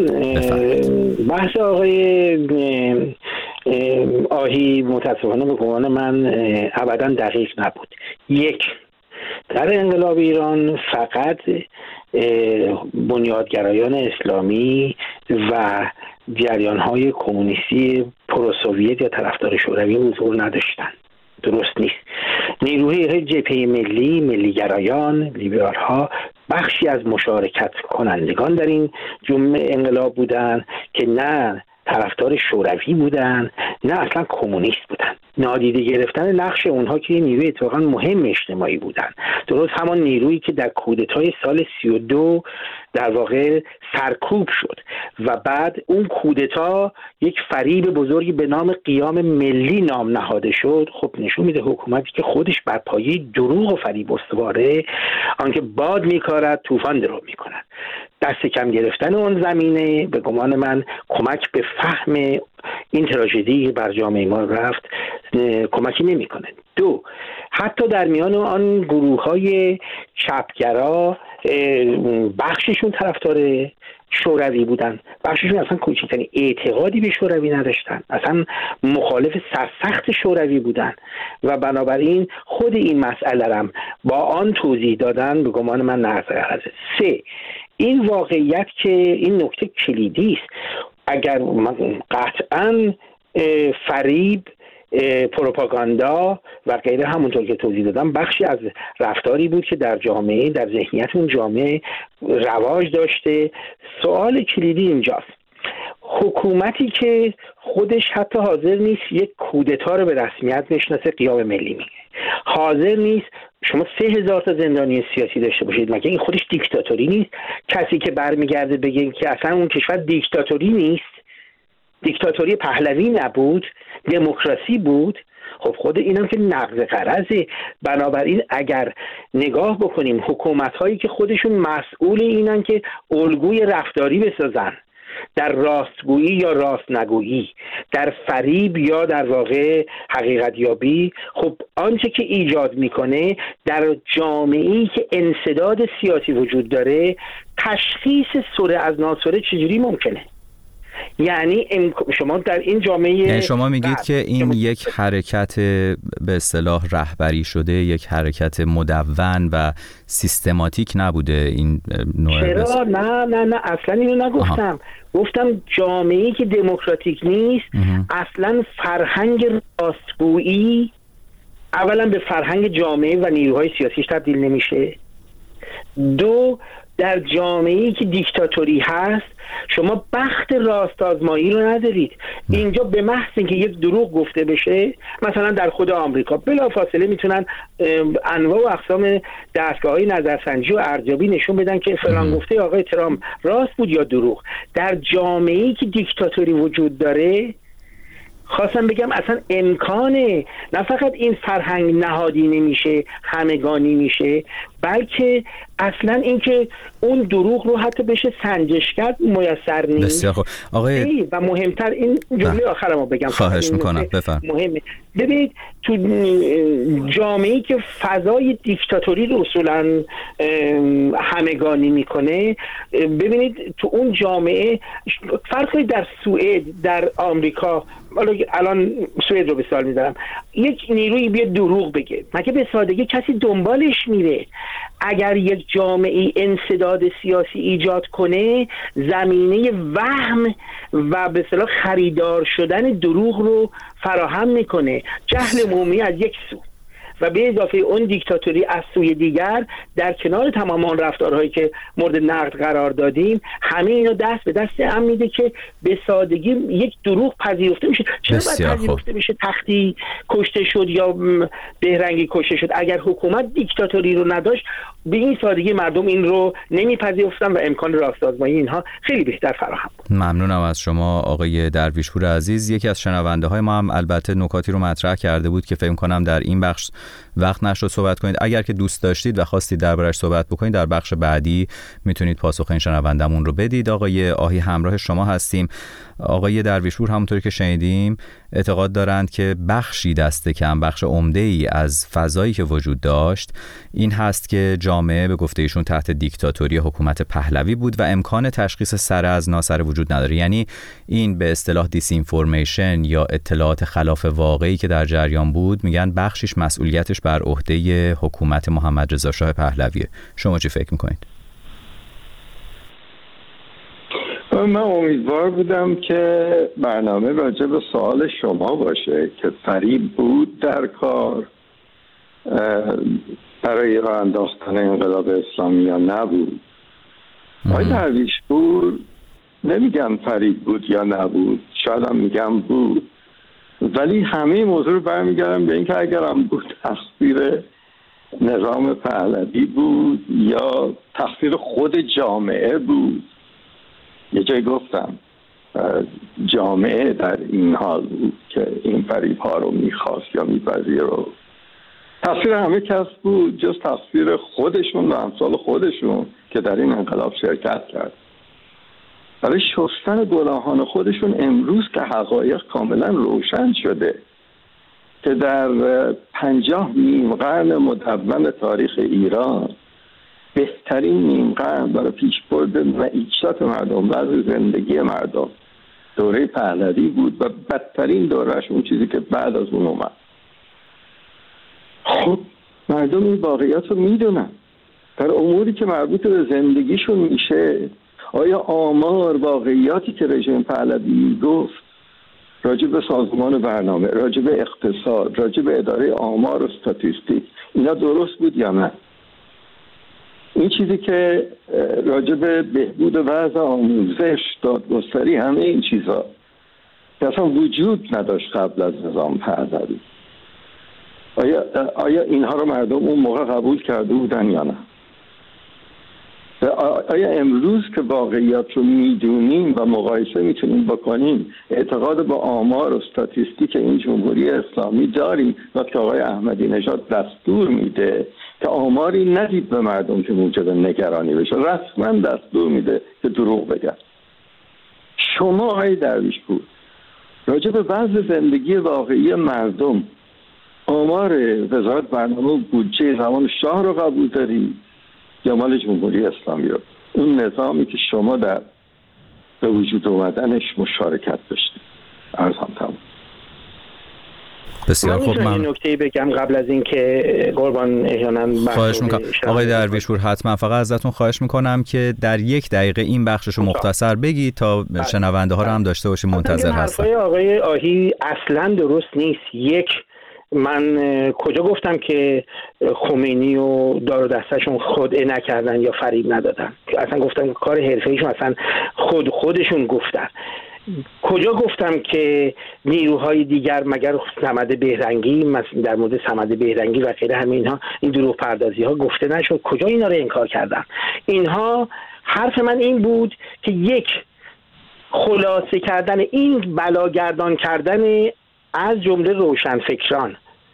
بحث آقای آهی متاسفانه به گمان من ابدا دقیق نبود. یک، در انقلاب ایران فقط بنیادگرایان اسلامی و جریان‌های کمونیستی پروسوویت یا طرفدار شوروی حضور نداشتند. درست نیست. نیروهای جبهه ملی، ملیگرایان، لیبرال‌ها بخشی از مشارکت کنندگان در این جنبش انقلاب بودند که نه طرفدار شوروی بودن نه اصلا کمونیست بودن. نادیده گرفتن نقش اونها که نیروی اتفاقا مهم اجتماعی بودن، درست همان نیرویی که در کودتای سال 32 در واقع سرکوب شد و بعد اون کودتا یک فریب بزرگی به نام قیام ملی نام نهاده شد. خب نشون میده حکومتی که خودش بر پایه دروغ و فریب استواره، آنکه باد میکارد طوفان درو میکند. دست کم گرفتن اون زمینه به گمان من کمک به فهم این تراژدی بر جامعه ما رفت کمکی نمیکنه. دو، حتی در میان آن گروه‌های چپگرا بخششون طرفدار شوروی بودن، بخششون اصلا کوچکترین اعتقادی به شوروی نداشتن، اصلا مخالف سرسخت شوروی بودن و بنابراین خود این مسئله رم با آن توضیح دادن به گمان من نقض. سه، این واقعیت که این نکته کلیدی است. اگر قطعاً فریب، پروپاگاندا و غیره همونطور که توضیح دادم بخشی از رفتاری بود که در جامعه، در ذهنیت اون جامعه رواج داشته. سوال کلیدی اینجاست، حکومتی که خودش حتی حاضر نیست یک کودتا رو به رسمیت بشناسه، قیام ملی میگه، حاضر نیست شما 3000 تا زندانی سیاسی داشته باشید، مگه این خودش دیکتاتوری نیست؟ کسی که برمیگرده بگه که اصلا اون کشور دیکتاتوری نیست، دیکتاتوری پهلوی نبود، دموکراسی بود، خب خود اینم که نقض غرضه. بنابراین اگر نگاه بکنیم حکومت‌هایی که خودشون مسئول اینن که الگوی رفتاری بسازن در راستگویی یا راست نگویی، در فریب یا در واقع حقیقت یابی، خب آنچه که ایجاد میکنه در جامعه‌ای که انسداد سیاسی وجود داره تشخیص سره از ناسره چجوری ممکنه؟ یعنی شما در این جامعه، یعنی شما میگید که این یک حرکت به اصطلاح رهبری شده، یک حرکت مدون و سیستماتیک نبوده این نوع؟ چرا؟ نه اصلا اینو نگفتم. گفتم جامعه‌ای که دموکراتیک نیست اصلا فرهنگ راستگویی اولا به فرهنگ جامعه و نیروهای سیاسیش تبدیل نمیشه. دو، در جامعه‌ای که دیکتاتوری هست شما بخت راست آزمایی رو ندارید. اینجا به محض اینکه یک دروغ گفته بشه، مثلا در خود آمریکا بلافاصله میتونن انواع و اقسام دستگاه‌های نظرسنجی و ارزیابی نشون بدن که فلان گفته آقای ترامپ راست بود یا دروغ. در جامعه‌ای که دیکتاتوری وجود داره خواستم بگم اصلا امکانه نه فقط این فرهنگ نهادی نمیشه، همگانی میشه، بلکه اصلا اینکه اون دروغ رو حتی بشه سنجش کرد میسر نیست. بسیار خوب آقای، و مهمتر این جمله آخرمو بگم، خواهش میکنم بفرم. مهمه. ببینید تو جامعه‌ای که فضای دیکتاتوری رو اصولا همگانی میکنه، ببینید تو اون جامعه فرقی در سوئد، در آمریکا، الان سوئد رو به مثال میذارم، یک نیروی بیاد دروغ بگه مگه به سادگی کسی دنبالش میره؟ اگر یک جامعه انسداد سیاسی ایجاد کنه زمینه وهم و به اصطلاح خریدار شدن دروغ رو فراهم میکنه، جهل عمومی از یک سو و به اضافه اون دیکتاتوری از سوی دیگر، در کنار تمام آن رفتارهایی که مورد نقد قرار دادیم، همه اینو دست به دست هم میده که به سادگی یک دروغ پذیرفته میشه. چرا باید پذیرفته میشه تختی کشته شد یا بهرنگی کشته شد؟ اگر حکومت دیکتاتوری رو نداشت به این سادگی مردم این رو نمیپذیرفتن و امکان راست‌آزمایی اینها خیلی بهتر فراهم بود. ممنونم از شما آقای درویشپور عزیز. یکی از شنونده های ما هم البته نکاتی رو مطرح کرده بود که فکر کنم در این بخش وقت نشد صحبت کنید. اگر که دوست داشتید و خواستید دربارش صحبت بکنید در بخش بعدی میتونید پاسخ این شنوندمون رو بدید. آقای آهی همراه شما هستیم. آقای درویشپور همونطوری که شنیدیم اعتقاد دارند که بخشی دست کم، بخش عمده‌ای از فضایی که وجود داشت این هست که جامعه به گفته ایشون تحت دیکتاتوری حکومت پهلوی بود و امکان تشخیص سر از ناسره وجود نداره. یعنی این به اصطلاح دیسینفورمیشن یا اطلاعات خلاف واقعی که در جریان بود، میگن بخشش مسئولیتش بر عهده حکومت محمد رضا شاه پهلویه. شما چی فکر میکنید؟ من امیدوار بودم که برنامه راجع به سوال شما باشه که فریب بود در کار برای راه انداختن انقلاب اسلامی یا نبود. آقای درویشپور نمیگم فریب بود یا نبود، شاید هم میگم بود، ولی همه موضوع رو برمیگردم به اینکه اگرم بود تقصیر نظام پهلوی بود یا تقصیر خود جامعه بود. یه جای گفتم جامعه در این حال بود که این فریب ها رو میخواست یا میپذیر رو. تقصیر همه کس بود جز تقصیر خودشون و امثال خودشون که در این انقلاب شرکت کرد. برای شستن گناهان خودشون امروز که حقایق کاملا روشن شده که در 50 نیم قرن مدون تاریخ ایران بهترین نیم قرن برای پیشبرد معیشت مردم، وضع زندگی مردم دوره پهلوی بود و بدترین دورش اون چیزی که بعد از اون اومد. خب مردم این واقعیت رو میدونن. در اموری که مربوط به زندگیشون میشه، آیا آمار واقعیاتی که رژیم پهلوی گفت راجع به سازمان برنامه، راجع به اقتصاد، راجع به اداره آمار و استاتیستیک، اینا درست بود یا نه؟ این چیزی که راجع به بهبود وضع آموزش، دادگستری، همه این چیزا که اصلا وجود نداشت قبل از نظام پهلوی، آیا اینها رو مردم اون موقع قبول کرده بودن یا نه؟ آیا امروز که واقعیات رو میدونیم و مقایسه میتونیم بکنیم اعتقاد به آمار و استاتیستیک این جمهوری اسلامی داریم؟ وقتی آقای احمدی نژاد دستور میده که آماری ندید به مردم که موجب نگرانی بشه، رسما دستور میده که دروغ بگن. شما آقای درویشپور راجع به وضع زندگی واقعی مردم آمار وزارت برنامه و بودجه زمان شاه رو قبول دارید یا مال جمهوری اسلامی رو؟ اون نظامی که شما در به وجود اومدنش مشارکت داشتید. عرضم تمام. بسیار خوب. من نکته بگم قبل از اینکه قربان احیانا خواهش میکنم آقای درویشپور، حتما فقط ازتون خواهش میکنم که در 1 دقیقه این بخششو مختصر بگید تا شنونده ها رو هم داشته باشیم. منتظر هستم. حرفای آقای آهی اصلا درست نیست. من کجا گفتم که خمینی و دار و دستشون خودعه نکردن یا فریب ندادن؟ اصلا گفتم کار حرفه‌ایشون اصلا خودشون گفتن. کجا گفتم که نیروهای دیگر مگر صمد بهرنگی، در مورد صمد بهرنگی و غیره همه اینها، این دروغ پردازی ها گفته نشد؟ کجا اینا رو انکار کردن؟ اینها حرف من این بود که یک، خلاصه کردن این بلاگردان کردن از جمله روشنفکران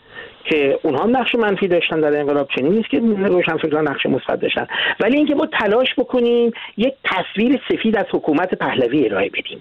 که اونها نقش منفی داشتن در انقلاب، چنین نیست که روشنفکران نقش مثبت داشتن، ولی اینکه ما تلاش بکنیم یک تصویر سفید از حکومت پهلوی ارائه بدیم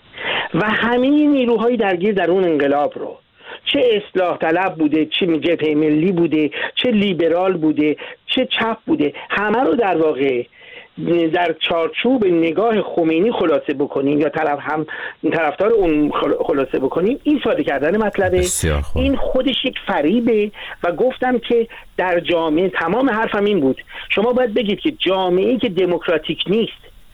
و همه نیروهای درگیر در اون انقلاب رو، چه اصلاح طلب بوده، چه جبهه ملی بوده، چه لیبرال بوده، چه چپ بوده، همه رو در واقع در چارچوب نگاه خمینی خلاصه بکنیم یا طرفدار اون خلاصه بکنیم. این ساده کردن مطلبه. این خودش یک فریبه و گفتم که در جامعه، تمام حرفم این بود، شما باید بگید که جامعه‌ای که دموکراتیک نیست،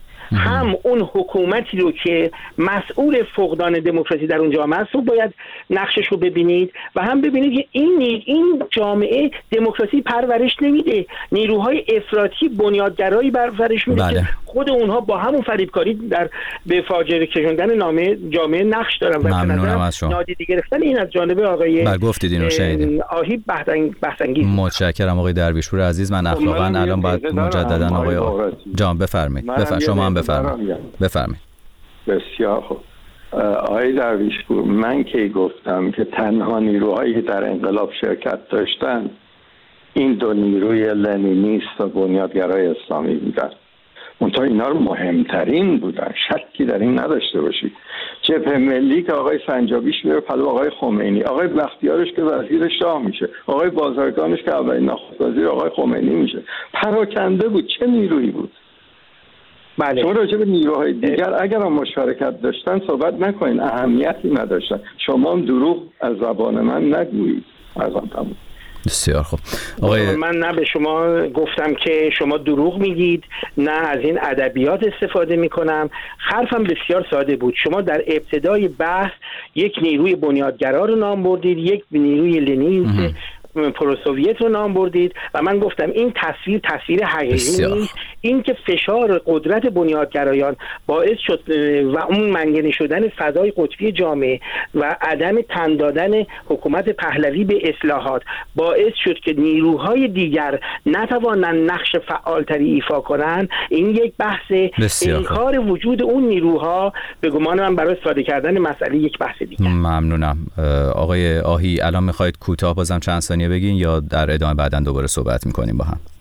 هم اون حکومتی رو که مسئول فقدان دموکراسی در اون جامعه است رو باید نقشش رو ببینید و هم ببینید که این جامعه دموکراسی پرورش نمیده، نیروهای افراطی بنیادگرایی پرورش میده که خود اونها با همون فریبکاری در به فاجعه کشوندن جامعه نقش دارن. ممنونم از شما. نادیده گرفتن این از جانب آقای گفتید اینو شنیدیم. آهی بحث‌انگیز. متشکرم آقای درویشپور عزیز. من اخلاقا الان باید مجددا آقای جان بفرمایید. شما هم بفرمایید. بسیار خوب. آقای درویشپور، من که گفتم که تنها نیروهایی که در انقلاب شرکت داشتن این 2 نیروی لنینیست و بنیادگرای اسلامی بودن. منتها اینا رو مهمترین بودن، شکی در این نداشته باشید. جبهه ملی که آقای سنجابیش میره پلو آقای خمینی، آقای بختیارش که وزیر شاه میشه، آقای بازرگانش که اولین نخست وزیر آقای خمینی میشه. پراکنده بود. چه نیرویی بود؟ بله. شما راجع به نیروهای دیگر اگر هم مشارکت داشتن صحبت نکنین، اهمیتی نداشتن. شما هم دروغ از زبان من نگویید. تمام. بسیار خوب. من نه به شما گفتم که شما دروغ میگید، نه از این ادبیات استفاده میکنم. حرفم بسیار ساده بود. شما در ابتدای بحث یک نیروی بنیادگرا رو نام بردید، یک نیروی لنینیست پروسوویت رو نام بردید و من گفتم این تصویر حقیقی نیست. این که فشار قدرت بنیادگرایان باعث شد و اون منگنه شدن فضای قطبی جامعه و عدم تن دادن حکومت پهلوی به اصلاحات باعث شد که نیروهای دیگر نتوانند نقش فعالتری ایفا کنند. این یک بحث. انکار وجود اون نیروها به گمان من برای ساده کردن مسئله یک بحث دیگر. ممنونم. آقای آهی الان میخواید کوتاه بازم چند ثانیه بگین یا در ادامه بعداً دوباره صحبت میکنیم با هم؟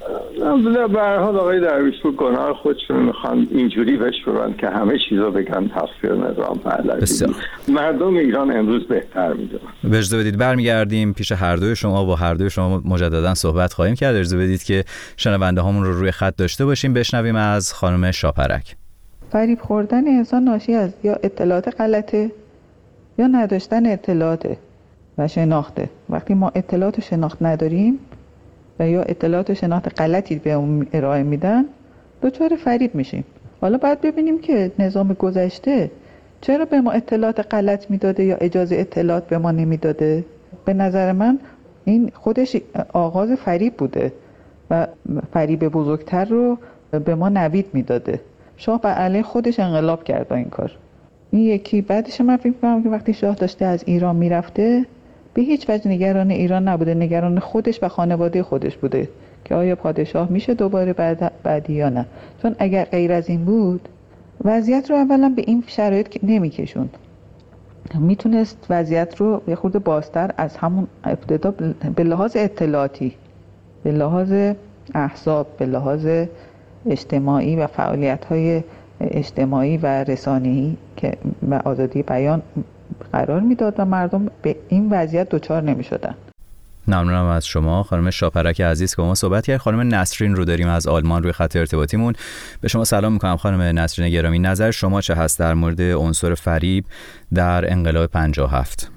به هر حال آقای درویشپور گناه خودشون میخوان اینجوری بشورن که همه چیزا بگن تقصیر نظام پهلوی. مردم ایران امروز بهتر میدونن. اجازه بدید برمیگردیم پیش هر دوی شما، با هر دوی شما مجددا صحبت خواهیم کرد. اجازه بدید که شنونده هامون رو روی خط داشته باشیم. بشنویم از خانم شاپرک. فریب خوردن انسان ناشی از یا اطلاعات غلطه یا نداشتن اطلاعات و شناخته. وقتی ما اطلاعات و شناخت نداریم و یا اطلاعات و شناخت غلطی به اون ارائه میدن دچار فریب میشیم. حالا باید ببینیم که نظام گذشته چرا به ما اطلاعات غلط میداده یا اجازه اطلاعات به ما نمیداده. به نظر من این خودش آغاز فریب بوده و فریب بزرگتر رو به ما نوید میداده. شاه بر علیه خودش انقلاب کرد با این کار. این یکی. بعدش من فکر می‌کنم که وقتی شاه داشته از ایران میرفته به هیچ وجه نگران ایران نبوده، نگران خودش و خانواده خودش بوده که آیا پادشاه میشه دوباره بعدی یا نه. چون اگر غیر از این بود وضعیت رو اولا به این شرایط نمیکشوند. میتونست وضعیت رو یه خورده بازتر از همون ابتدا به لحاظ اطلاعاتی، به لحاظ احزاب، به لحاظ اجتماعی و فعالیت‌های اجتماعی و رسانه‌ای که و آزادی بیان قرار میداد و مردم به این وضعیت دچار نمی‌شدن. ممنونم از شما خانم شاپرک عزیز که با ما صحبت کرد. خانم نسرین رو داریم از آلمان روی خط ارتباطیمون. به شما سلام می‌کنم خانم نسرین گرامی. نظر شما چه هست در مورد عنصر فریب در انقلاب 57؟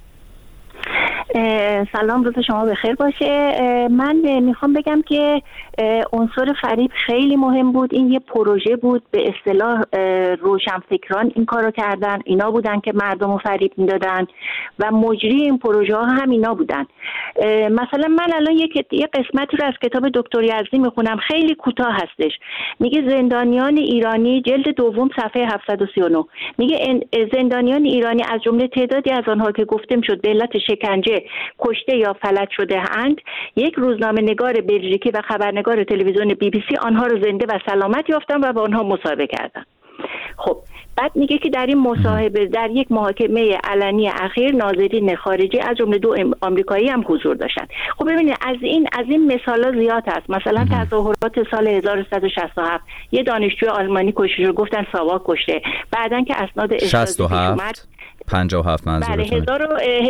سلام، روز شما بخیر باشه. من میخوام بگم که عنصر فریب خیلی مهم بود. این یه پروژه بود، به اصطلاح روشنفکران این کارو کردن، اینا بودن که مردم رو فریب میدادن و مجری این پروژه ها هم اینا بودن. مثلا من الان یه قسمتی رو از کتاب دکتر یزدی میخونم، خیلی کوتاه هستش. میگه زندانیان ایرانی، جلد دوم صفحه 739، میگه زندانیان ایرانی از جمله تعدادی از آنها که گفته میشد به علت شکنجه کشته یا فلج شده اند، یک روزنامه نگار بلژیکی و خبرنگار تلویزیون BBC آنها را زنده و سلامت یافتند و با آنها مصاحبه کردند. خب بعد میگه که در این مصاحبه در یک محاکمه علنی اخیر ناظرین خارجی از جمله 2 آمریکایی هم حضور داشتند. خب ببینید از این مثالا زیاد هست. مثلا تظاهرات سال 1167 یه دانشجوی آلمانی کشته شد، گفتن ساواک کشته. بعدن که اسناد اشتباهی اومد 57 منظورتونه. بله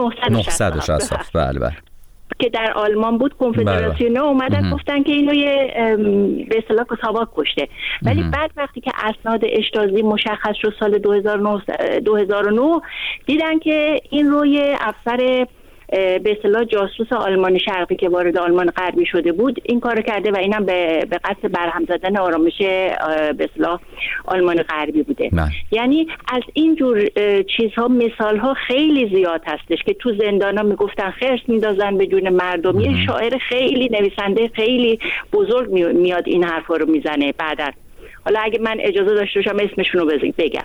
1967 بله که در آلمان بود، کنفدراسیون اومدن گفتن که اینو به اصطلاح ساواک کشته. ولی بعد وقتی که اسناد اشتازی مشخص شد سال 2009 دیدن که این روی افسر به اصطلاح جاسوس آلمان شرقی که وارد آلمان غربی شده بود این کارو کرده و اینم به قصد برهم زدن آرامش به اصطلاح آلمان غربی بوده. یعنی از این جور چیزها مثالها خیلی زیاد هستش که تو زندانا میگفتن خرس میندازن به جون مردم. یه شاعر خیلی، نویسنده خیلی بزرگ میاد این حرفا رو میزنه بعداً. حالا اگه من اجازه داشته باشم اسمشون رو بگم.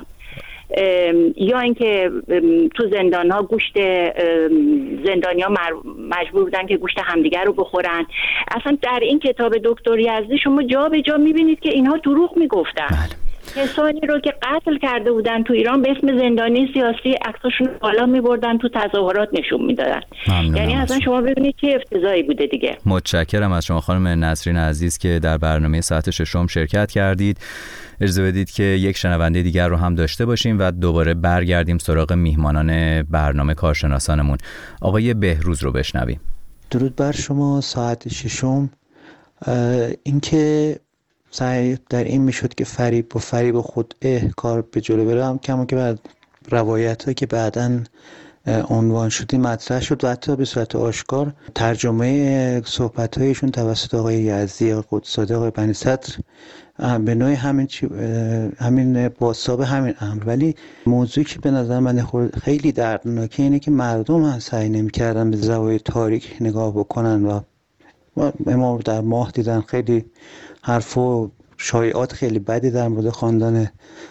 یا اینکه تو زندان‌ها گوشت زندانی‌ها مجبور بودن که گوشت همدیگر رو بخورن. اصلا در این کتاب دکتر یزدی شما جا به جا می‌بینید که اینها دروغ میگفتن. کسانی رو که قتل کرده بودن تو ایران به اسم زندانی سیاسی عکساشون بالا می‌بردن تو تظاهرات نشون میدادن. یعنی اصلا شما ببینید چه افتضاحی بوده دیگه. متشکرم از شما خانم نسرین عزیز که در برنامه ساعت 6 شرکت کردید. اجازه بدید که یک شنونده دیگر رو هم داشته باشیم و دوباره برگردیم سراغ میهمانان برنامه کارشناسانمون. آقای بهروز رو بشنویم. درود بر شما. ساعت 6 اینکه سعی در این میشد که فریب و خود کار به جلو بره، هم کما که بعد روایت هایی که بعداً عنوان شدی مطرح شد و حتی به صورت آشکار ترجمه صحبت‌هایشون توسط آقای یزدی، آقای قدس‌زاده، آقای بنی صدر به نوعی همین بازتاب همین امر. ولی موضوعی که به نظر من خیلی دردناکه اینه که مردم هم سعی نمی‌کردن به زوایای تاریک نگاه بکنن و ما در ماه دیدن خیلی حرف و شایعات خیلی بدی در مورد خاندان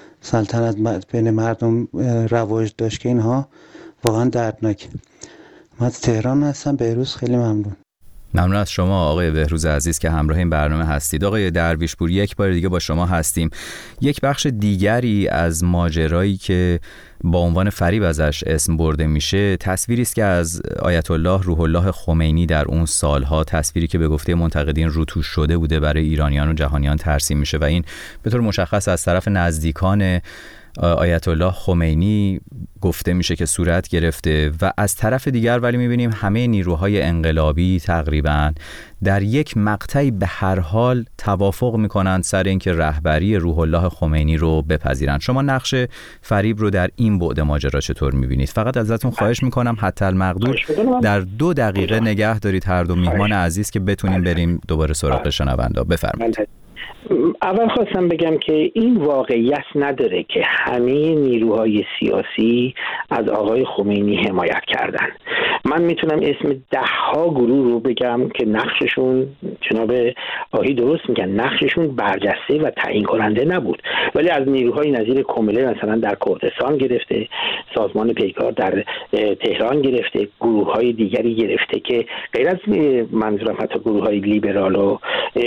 سلطنت بین مردم رواج داشت که اینها واقعا دردناکه. من از تهران هستم. بهروز خیلی ممنون. ممنون از شما آقای بهروز عزیز که همراه این برنامه هستید. آقای درویشپور، یک بار دیگه با شما هستیم. یک بخش دیگری از ماجرایی که با عنوان فریب ازش اسم برده میشه تصویری است که از آیت الله روح الله خمینی در اون سالها، تصویری که به گفته منتقدین روتوش شده بوده، برای ایرانیان و جهانیان ترسیم میشه و این به طور مشخص از طرف نزدیکان آیت الله خمینی گفته میشه که صورت گرفته و از طرف دیگر ولی میبینیم همه نیروهای انقلابی تقریبا در یک مقطعی به هر حال توافق میکنند سر اینکه رهبری روح الله خمینی رو بپذیرند. شما نقش فریب رو در این بعد ماجرا چطور میبینید؟ فقط ازتون خواهش میکنم حتی المقدور در 2 دقیقه نگه دارید هر دو میهمان عزیز که بتونیم بریم دوباره سراغ شنوندا. بفرمایید. اول خواستم بگم که این واقعیت نداره که همه نیروهای سیاسی از آقای خمینی حمایت کردن. من میتونم اسم 10 گروه رو بگم که نقششون، جناب آقای درست میگن، نقششون برجسته و تعیین کننده نبود، ولی از نیروهای نظیر کمله مثلا در کردستان گرفته، سازمان پیکار در تهران گرفته، گروه‌های دیگری گرفته که غیر از منظورم حتی گروه‌های لیبرال و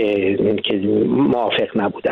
که موافق نبودن،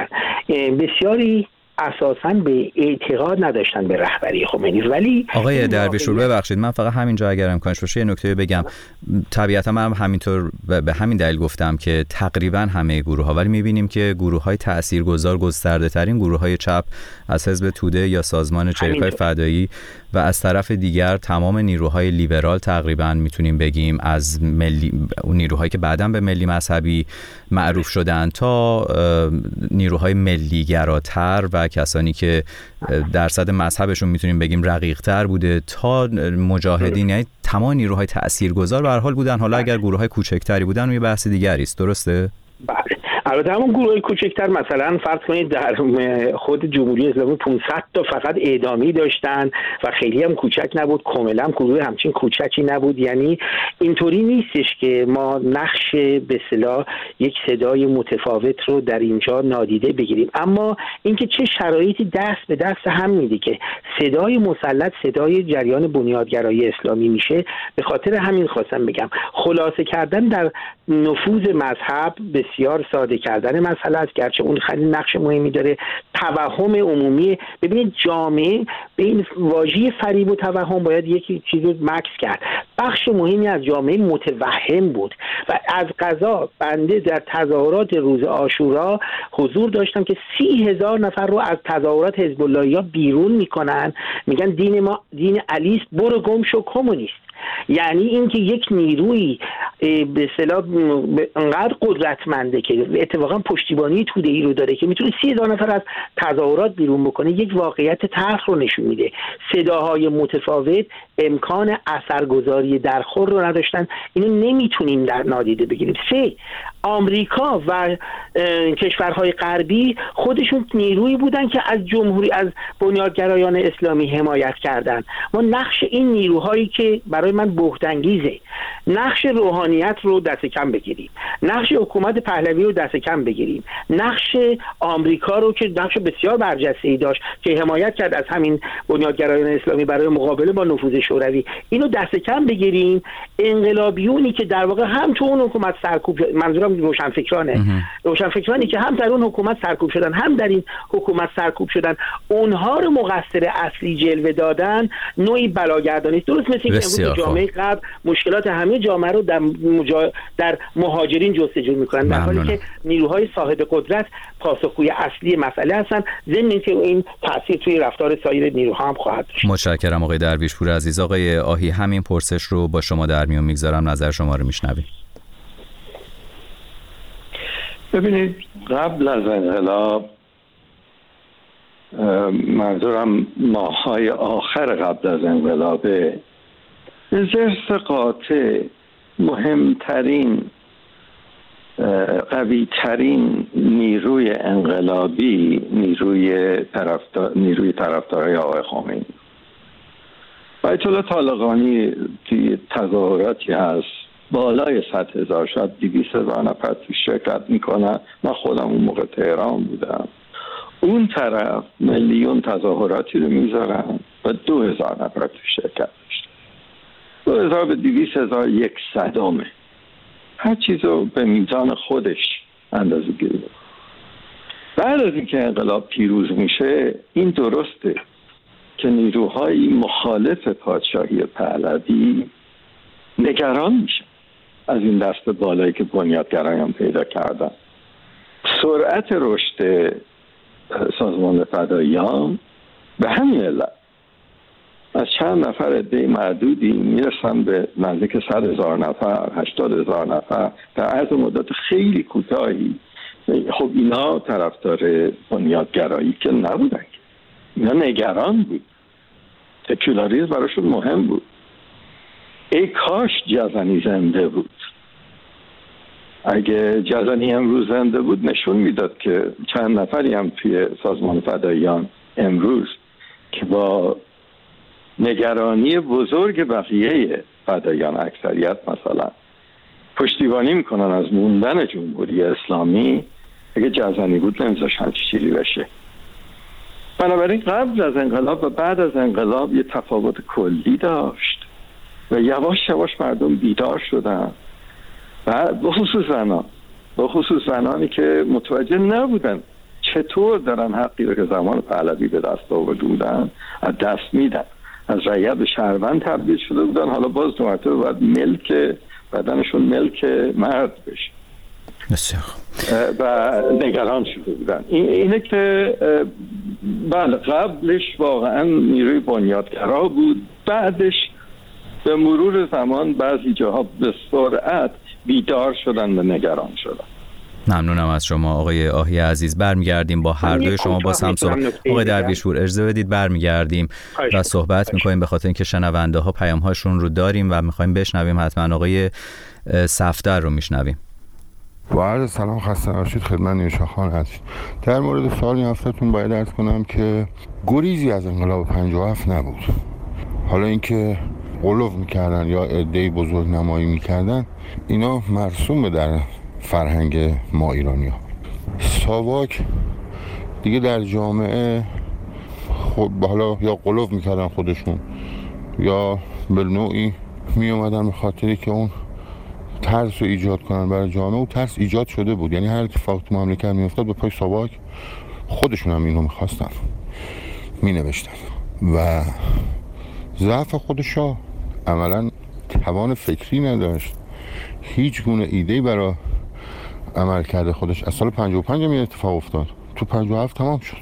بسیاری اساساً به اعتقاد نداشتن به رهبری خمینی. ولی آقای درویشپور ببخشید من فقط همینجا اگر امکانش باشه یه نکته بگم. طبیعتا من همینطور به همین دلیل گفتم که تقریبا همه گروه‌ها، ولی می‌بینیم که گروه‌های تاثیرگذار گسترده‌ترین گروه‌های چپ از حزب توده یا سازمان چریک‌های فدایی و از طرف دیگر تمام نیروهای لیبرال تقریبا میتونیم بگیم، از نیروهایی که بعداً به ملی مذهبی معروف شدن تا نیروهای ملی‌گراتر و کسانی که درصد مذهبشون میتونیم بگیم رقیق‌تر بوده تا مجاهدین، یعنی تمام نیروهای تاثیرگذار به هر حال بودن. حالا اگر گروه‌های کوچکتری بودن یه بحث دیگری است. درسته؟ بله. البته همون گروه کوچکتر مثلا فرض کنید در خود جمهوری اسلامی 500 تا فقط اعدامی داشتن و خیلی هم کوچک نبود، کاملا هم گروه همچین کوچکی نبود. یعنی اینطوری نیستش که ما نقش به اصطلاح یک صدای متفاوت رو در اینجا نادیده بگیریم، اما اینکه چه شرایطی دست به دست هم میده که صدای مسلط صدای جریان بنیادگرایی اسلامی میشه. به خاطر همین خواستم بگم خلاصه کردن در نفوذ مذهب بسیار ساده کردن مسئله است، گرچه اون خیلی نقش مهمی داره. توهم عمومی، ببینید جامعه به این واژه فریب و توهم باید یکی چیزی مکس کرد. بخش مهمی از جامعه متوهم بود و از قضا بنده در تظاهرات روز عاشورا حضور داشتم که 30,000 نفر رو از تظاهرات حزب اللهی‌ها بیرون میکنن، میگن دین ما دین علی است، برو گم شو کمونیست. یعنی اینکه یک نیروی به اصطلاح انقدر قدرتمنده که اتفاقا پشتیبانی توده‌ای رو داره که میتونه 30,000 نفر از تظاهرات بیرون بکنه، یک واقعیت تلخ رو نشون میده. صداهای متفاوت امکان اثرگذاری در خور رو نداشتن. اینو نمیتونیم در نادیده بگیریم. 3. آمریکا و کشورهای غربی خودشون نیرویی بودن که از جمهوری از بنیادگرایان اسلامی حمایت کردن. ما نقش این نیروهایی که برای من بهت‌انگیزه، نقش روحانیت رو دست کم بگیریم، نقش حکومت پهلوی رو دست کم بگیریم، نقش آمریکا رو که نقش بسیار برجسته‌ای داشت که حمایت کرد از همین بنیادگرایان اسلامی برای مقابله با نفوذ شوروی، اینو دست کم بگیریم. انقلابیونی که در واقع هم تو اون حکومت سرکوب، منظورم روشنفکرانی که هم در اون حکومت سرکوب شدن هم در این حکومت سرکوب شدن، اونها رو مقصر اصلی جلوه دادن، نوعی بلاگردانی. درست مثل اینکه جامعه قبل مشکلات همه جامعه رو در مهاجرین جستجو میکنن، در حالی که نیروهای صاحب قدرت پاسخگوی اصلی مسئله هستن، ضمن اینکه این تاثیر توی رفتار سایر نیروها هم خواهد داشت. متشکرم آقای درویشپور عزیز. آقای آهی همین پرسش رو با شما در میون میگذارم، نظر شما رو میشنویم. ببینید قبل از انقلاب، منظورم ماه‌های آخر قبل از انقلاب، زرس قاطع مهمترین قوی ترین نیروی انقلابی نیروی طرفدارای آقای خمینی. آیت الله طالقانی توی تظاهراتی هست بالای 100,000 شاید 200,000 نفر توی شرکت میکنن. من خودم اون موقع تهران بودم. اون طرف میلیون تظاهراتی رو میذارن و 2,000 نفر توی شرکت داشتن. 2,000 به 200,000 یک صدامه. هر چیز رو به میزان خودش اندازه گیری. بعد از اینکه انقلاب پیروز میشه این درسته که نیروهای مخالف پادشاهی پهلوی نگران میشن از این دست بالایی که بنیادگرایان پیدا کردن. سرعت رشد سازمان فداییان به همین علت از چند نفر عده معدودی میرسن به نزدیک 100,000 نفر 80,000 نفر در عرض مدت خیلی کوتاهی. خب اینا طرفدار بنیادگرایی که نبودن، اینا نگران بود. سکولاریسم براشون مهم بود. ای کاش جزنی زنده بود. اگه جزنی امروز زنده بود نشون میداد که چند نفری هم توی سازمان فداییان امروز که با نگرانی بزرگ بقیه فداییان اکثریت مثلا پشتیبانی میکنن از موندن جمهوری اسلامی، اگه جزنی بود نمیذاش همچی چیزی بشه. بنابراین قبل از انقلاب و بعد از انقلاب یه تفاوت کلی داشت و یواش یواش مردم بیدار شدن و به خصوص زنانی که متوجه نبودن چطور دارن حقی رو که زمان پهلوی به دست آورده بودن از دست میدن. از رعیت به شهروند تبدیل شده بودن، حالا باز دو مرتبه باید ملک بدنشون ملک مرد بشه. بسیار و نگران شده بودن. اینه که بله قبلش واقعا نیروی بنیادگرا بود، بعدش به مرور زمان بعضی جاها به سرعت بیدار شدن و نگران شدن. ممنونم از شما آقای آهی عزیز. برمیگردیم با هر دوی شما با هم صحبت. آقای درویشپور اجازه بدید برمیگردیم و صحبت میکنیم، به خاطر اینکه شنونده ها پیام هاشون رو داریم و میخوایم بشنویم. حتما آقای صفدر رو میشنویم. با عرض سلام خسته نباشید خدمت نیوشاخان هستید. در مورد سوال این هفته‌تون باید عرض کنم که گریزی از انقلاب 57 نبود. حالا اینکه غلو میکردن یا عده‌ای بزرگ نمایی میکردن اینا مرسومه در فرهنگ ما ایرانی ها. ساواک دیگه در جامعه حالا یا غلو میکردن خودشون یا به نوعی میومدن به خاطری که اون ترس رو ایجاد کنن برای جامعه. و ترس ایجاد شده بود، یعنی هر اتفاقی تو مملکت میافتاد به پای ساواک خودشون هم اینو میخواستن مینوشتن و ضعف خودشا عملا توان فکری نداشت، هیچ گونه ایده‌ای برای عمل کرده خودش. از سال 55 هم اتفاق افتاد، تو 57 تمام شد.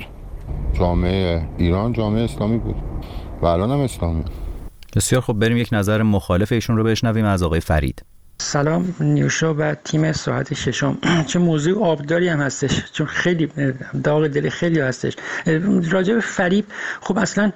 جامعه ایران جامعه اسلامی بود و الان هم اسلامی. بسیار خب، بریم یک نظر مخالف ایشون رو بشنویم از آقای فرید. سلام نیوشا و تیم ساعت ششم. چه موضوع آبداری هم هستش، چون خیلی داغ دل خیلی هستش راجع به فریب. خب اصلا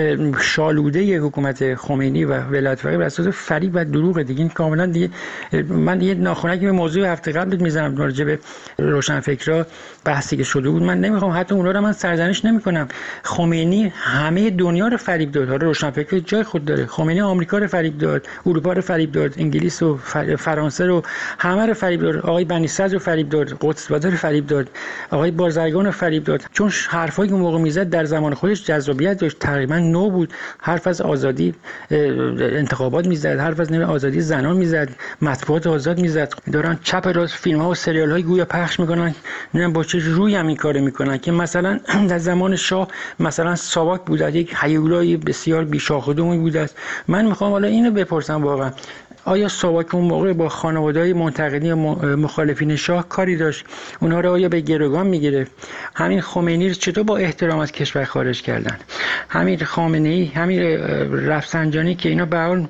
شالوده حکومت خمینی و ولایت فقیه بر اساس فریب و دروغ دیگه. این کاملا دیگه من یه ناخونکی به موضوع هفته قبل میزنم راجع به روشنفکرا بحثی که شده بود. من نمیخوام حتی اونا رو من سرزنش نمیکنم. خمینی همه دنیا رو فریب داد. حالا روشنفکر جای خود داره. خمینی آمریکا رو فریب داد، اروپا رو فریب داد، انگلیس و فرانسه رو همه رو فریب داد. آقای بنی صدر رو فریب داد، قدس بازار رو فریب داد، آقای بازرگان رو فریب داد. چون حرفایی که موقع میزد در زمان خودش جذابیت داشت، تقریبا نو بود. حرف از آزادی انتخابات میزد، حرف از آزادی زنان میزد، مطبوعات آزاد میزد. دارن چپ راست فیلم ها و سریال های گویا پخش میکنن. نمیدونم با چه روی هم این کارو میکنن که مثلا در زمان شاه مثلا ساواک بود، یک هیولای بسیار بیشاخدومی بود است. من میخوام حالا اینو بپرسم واقعا آیا ساواک اون موقع با خانواده‌های منتقدین مخالفین شاه کاری داشت؟ اونها رو آیا به گروگان میگیره؟ همین خمینی رو چطور با احترام از کشور خارج کردن؟ همین خامنه‌ای، همین رفسنجانی که اینا به حال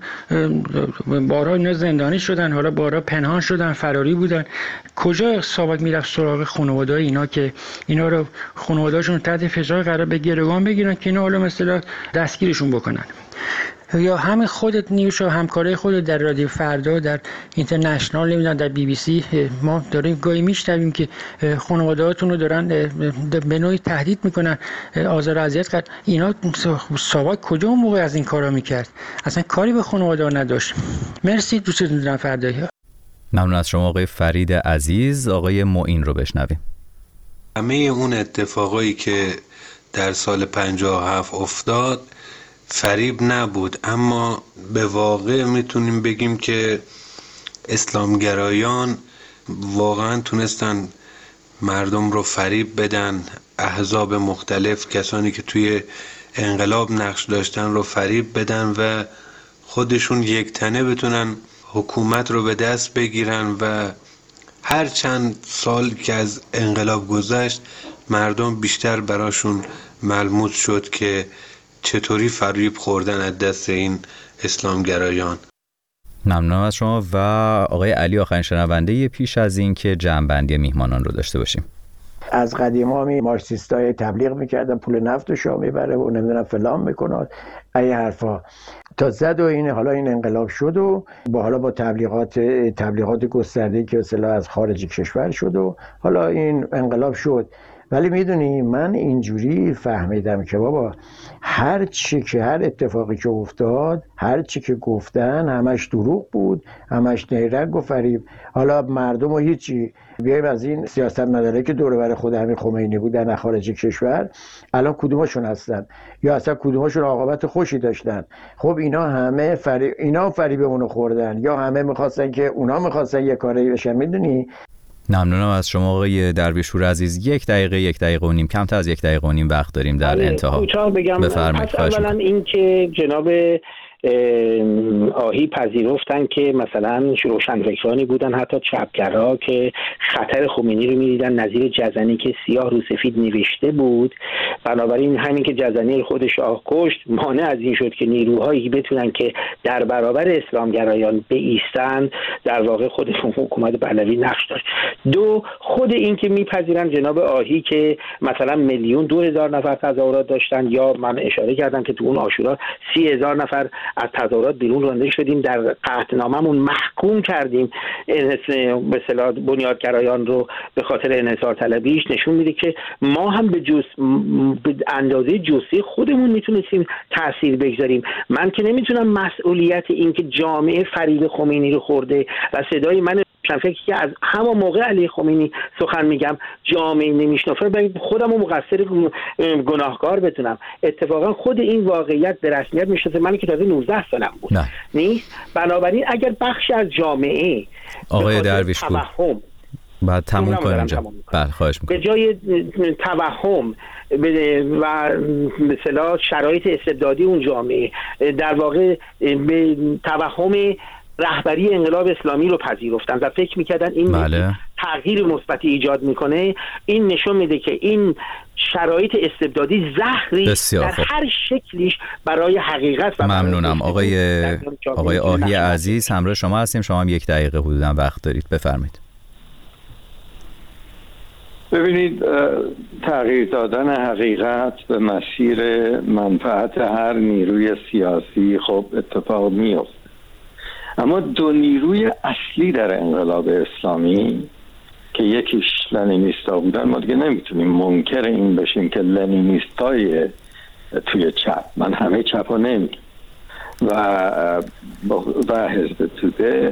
بارها اینا زندانی شدن، حالا بارها پنهان شدن، فراری بودن. کجا ساواک میرفت سراغ خانواده‌های اینا که اینا رو خانواده‌هاشون تحت فشار قرار به گروگان بگیرن که اینا حالا مثلا دستگیرشون بکنن؟ یا همین خودت نیوشا، همکارای خودت در رادیو فردا، در اینترنشنال، نمیدونم در BBC، ما داریم گاهی میشنویم که خانواده‌هاتون رو دارن به نوعی تهدید میکنن، آزار و اذیت کرد. اینا ساواک کجا اون موقع از این کارا میکرد؟ اصلا کاری به خانواده‌ها نداشت. مرسی، دوستتون دارم. فردایی ممنون از شما آقای فرید عزیز. آقای معین رو بشنویم. همه اون اتفاقایی که در سال 57 افتاد فریب نبود، اما به واقع میتونیم بگیم که اسلامگرایان واقعا تونستن مردم رو فریب بدن. احزاب مختلف، کسانی که توی انقلاب نقش داشتن رو فریب بدن و خودشون یک تنه بتونن حکومت رو به دست بگیرن و هر چند سال که از انقلاب گذشت مردم بیشتر براشون ملموس شد که چطوری فریب خوردن از دست این اسلامگرایان. ممنونم از شما. و آقای علی آخرین شنونده پیش از این که جمع‌بندی میهمانان رو داشته باشیم. از قدیما مارکسیستای تبلیغ میکردن پول نفت و شاه میبره و نمیدونم فلان میکنه این حرفا تا زد و این حالا این انقلاب شد و حالا با تبلیغات گسترده که اصلا از خارج کشور شد و حالا این انقلاب شد. ولی میدونی من اینجوری فهمیدم که بابا هر اتفاقی که افتاد، هر چی که گفتن همش دروغ بود، همش نیرنگ و فریب. حالا مردم و هیچی. بیایم از این سیاستمدارایی که دور و بر خود همین خمینی بودن از خارج کشور الان کدومشون هستن یا اصلا کدومشون عاقبت خوشی داشتن؟ خب اینا همه فریبمون خوردن، یا همه میخواستن که اونا میخواستن یه کاری بشن. میدونی؟ ممنونم از شما آقای درویشپور عزیز. 1 دقیقه و نیم، کمتر از 1 دقیقه و نیم وقت داریم در انتها. کوتاه بگم. اولا این که جناب آهی پذیرفتن که مثلا روشنفکرانی بودن، حتی چپگرا، که خطر خمینی رو می‌دیدن، نظیر جزنی که سیاه رو سفید نوشته بود. بنابراین همین که جزنی خودش کشت مانع از این شد که نیروهایی بتونن که در برابر اسلامگرایان بایستن در واقع خودشون حکومت پهلوی نقش داشت. 2 خود این که میپذیرن جناب آهی که مثلا 1,000,000 نفر تظاهرات داشتن، یا من اشاره کردم که تو اون عاشورا 30,000 نفر از تظاهرات بیرون رانده شدیم، در قطعنامه‌مون محکوم کردیم به اصطلاح بنیادگرایان رو به خاطر انحصار طلبیش، نشون میده که ما هم به اندازه جزئی خودمون میتونستیم تأثیر بگذاریم. من که نمیتونم مسئولیت این که جامعه فریب خمینی رو خورده و صدای من فکر که از همون موقع علی خمینی سخن میگم جامعه نمیشناسه، باید خودم رو مقصر گناهکار بتونم. اتفاقا خود این واقعیت به رسمیت میشناسه. من که تازه 19 سالم بود نیست. بنابراین اگر بخشی از جامعه آقای درویشپور بعد تموم کنیم اینجا. بله خواهش میکنم. به جای توهم و مثلا شرایط استبدادی اون جامعه در واقع به توهم رهبری انقلاب اسلامی رو پذیرفتن و فکر میکردن این تغییر مثبتی ایجاد میکنه. این نشون میده که این شرایط استبدادی زهری در هر شکلیش برای حقیقت و ممنونم. آقای آهی عزیز همراه شما هستیم. شما هم 1 دقیقه حدودا وقت دارید، بفرمایید. ببینید، تغییر دادن حقیقت به مسیر منفعت هر نیروی سیاسی خب اتفاق میفته، اما 2 نیروی اصلی در انقلاب اسلامی که یکیش لنینیستا بودن، ما دیگه نمیتونیم منکر این بشیم که لنینیستای توی چپ، من همه چپ ها نمیگم، و حزب توده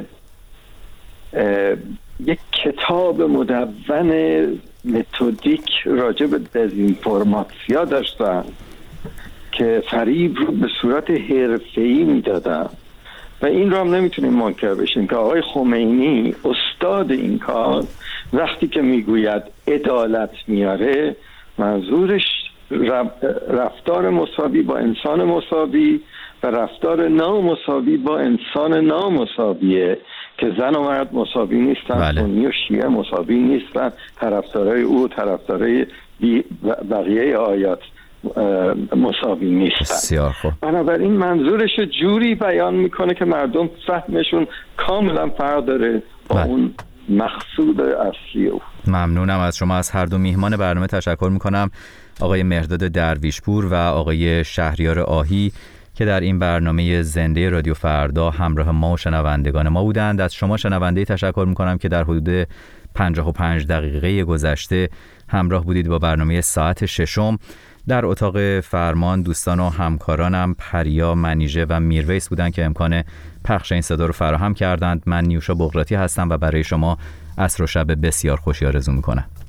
یک کتاب مدون متدیک راجع به دزینفورماسیا داشتن که فریب رو به صورت حرفه‌ای میدادن و این رو هم نمیتونیم منکر بشیم که آقای خمینی استاد این کار وقتی که میگوید عدالت میاره منظورش رفتار مساوی با انسان مساوی و رفتار نامساوی با انسان نامساویه که زن و مرد مساوی نیستن، سنی و شیعه مساوی نیستن، طرفدارای او طرفدارای بقیه آیات مساوی نیستن. بنابراین منظورش جوری بیان میکنه که مردم فهمشون کاملا فرق داره با اون مقصود اصلی او. ممنونم از شما. از هر 2 میهمان برنامه تشکر میکنم، آقای مهرداد درویشپور و آقای شهریار آهی. که در این برنامه زنده رادیو فردا همراه ما و شنوندگان ما بودند. از شما شنونده تشکر میکنم که در حدود 55 دقیقه گذشته همراه بودید با برنامه ساعت ششم. در اتاق فرمان دوستان و همکارانم پریا منیژه و میرویس بودند که امکان پخش این صدا رو فراهم کردند. من نیوشا بغراتی هستم و برای شما عصر و شب بسیار خوشی آرزو میکنم.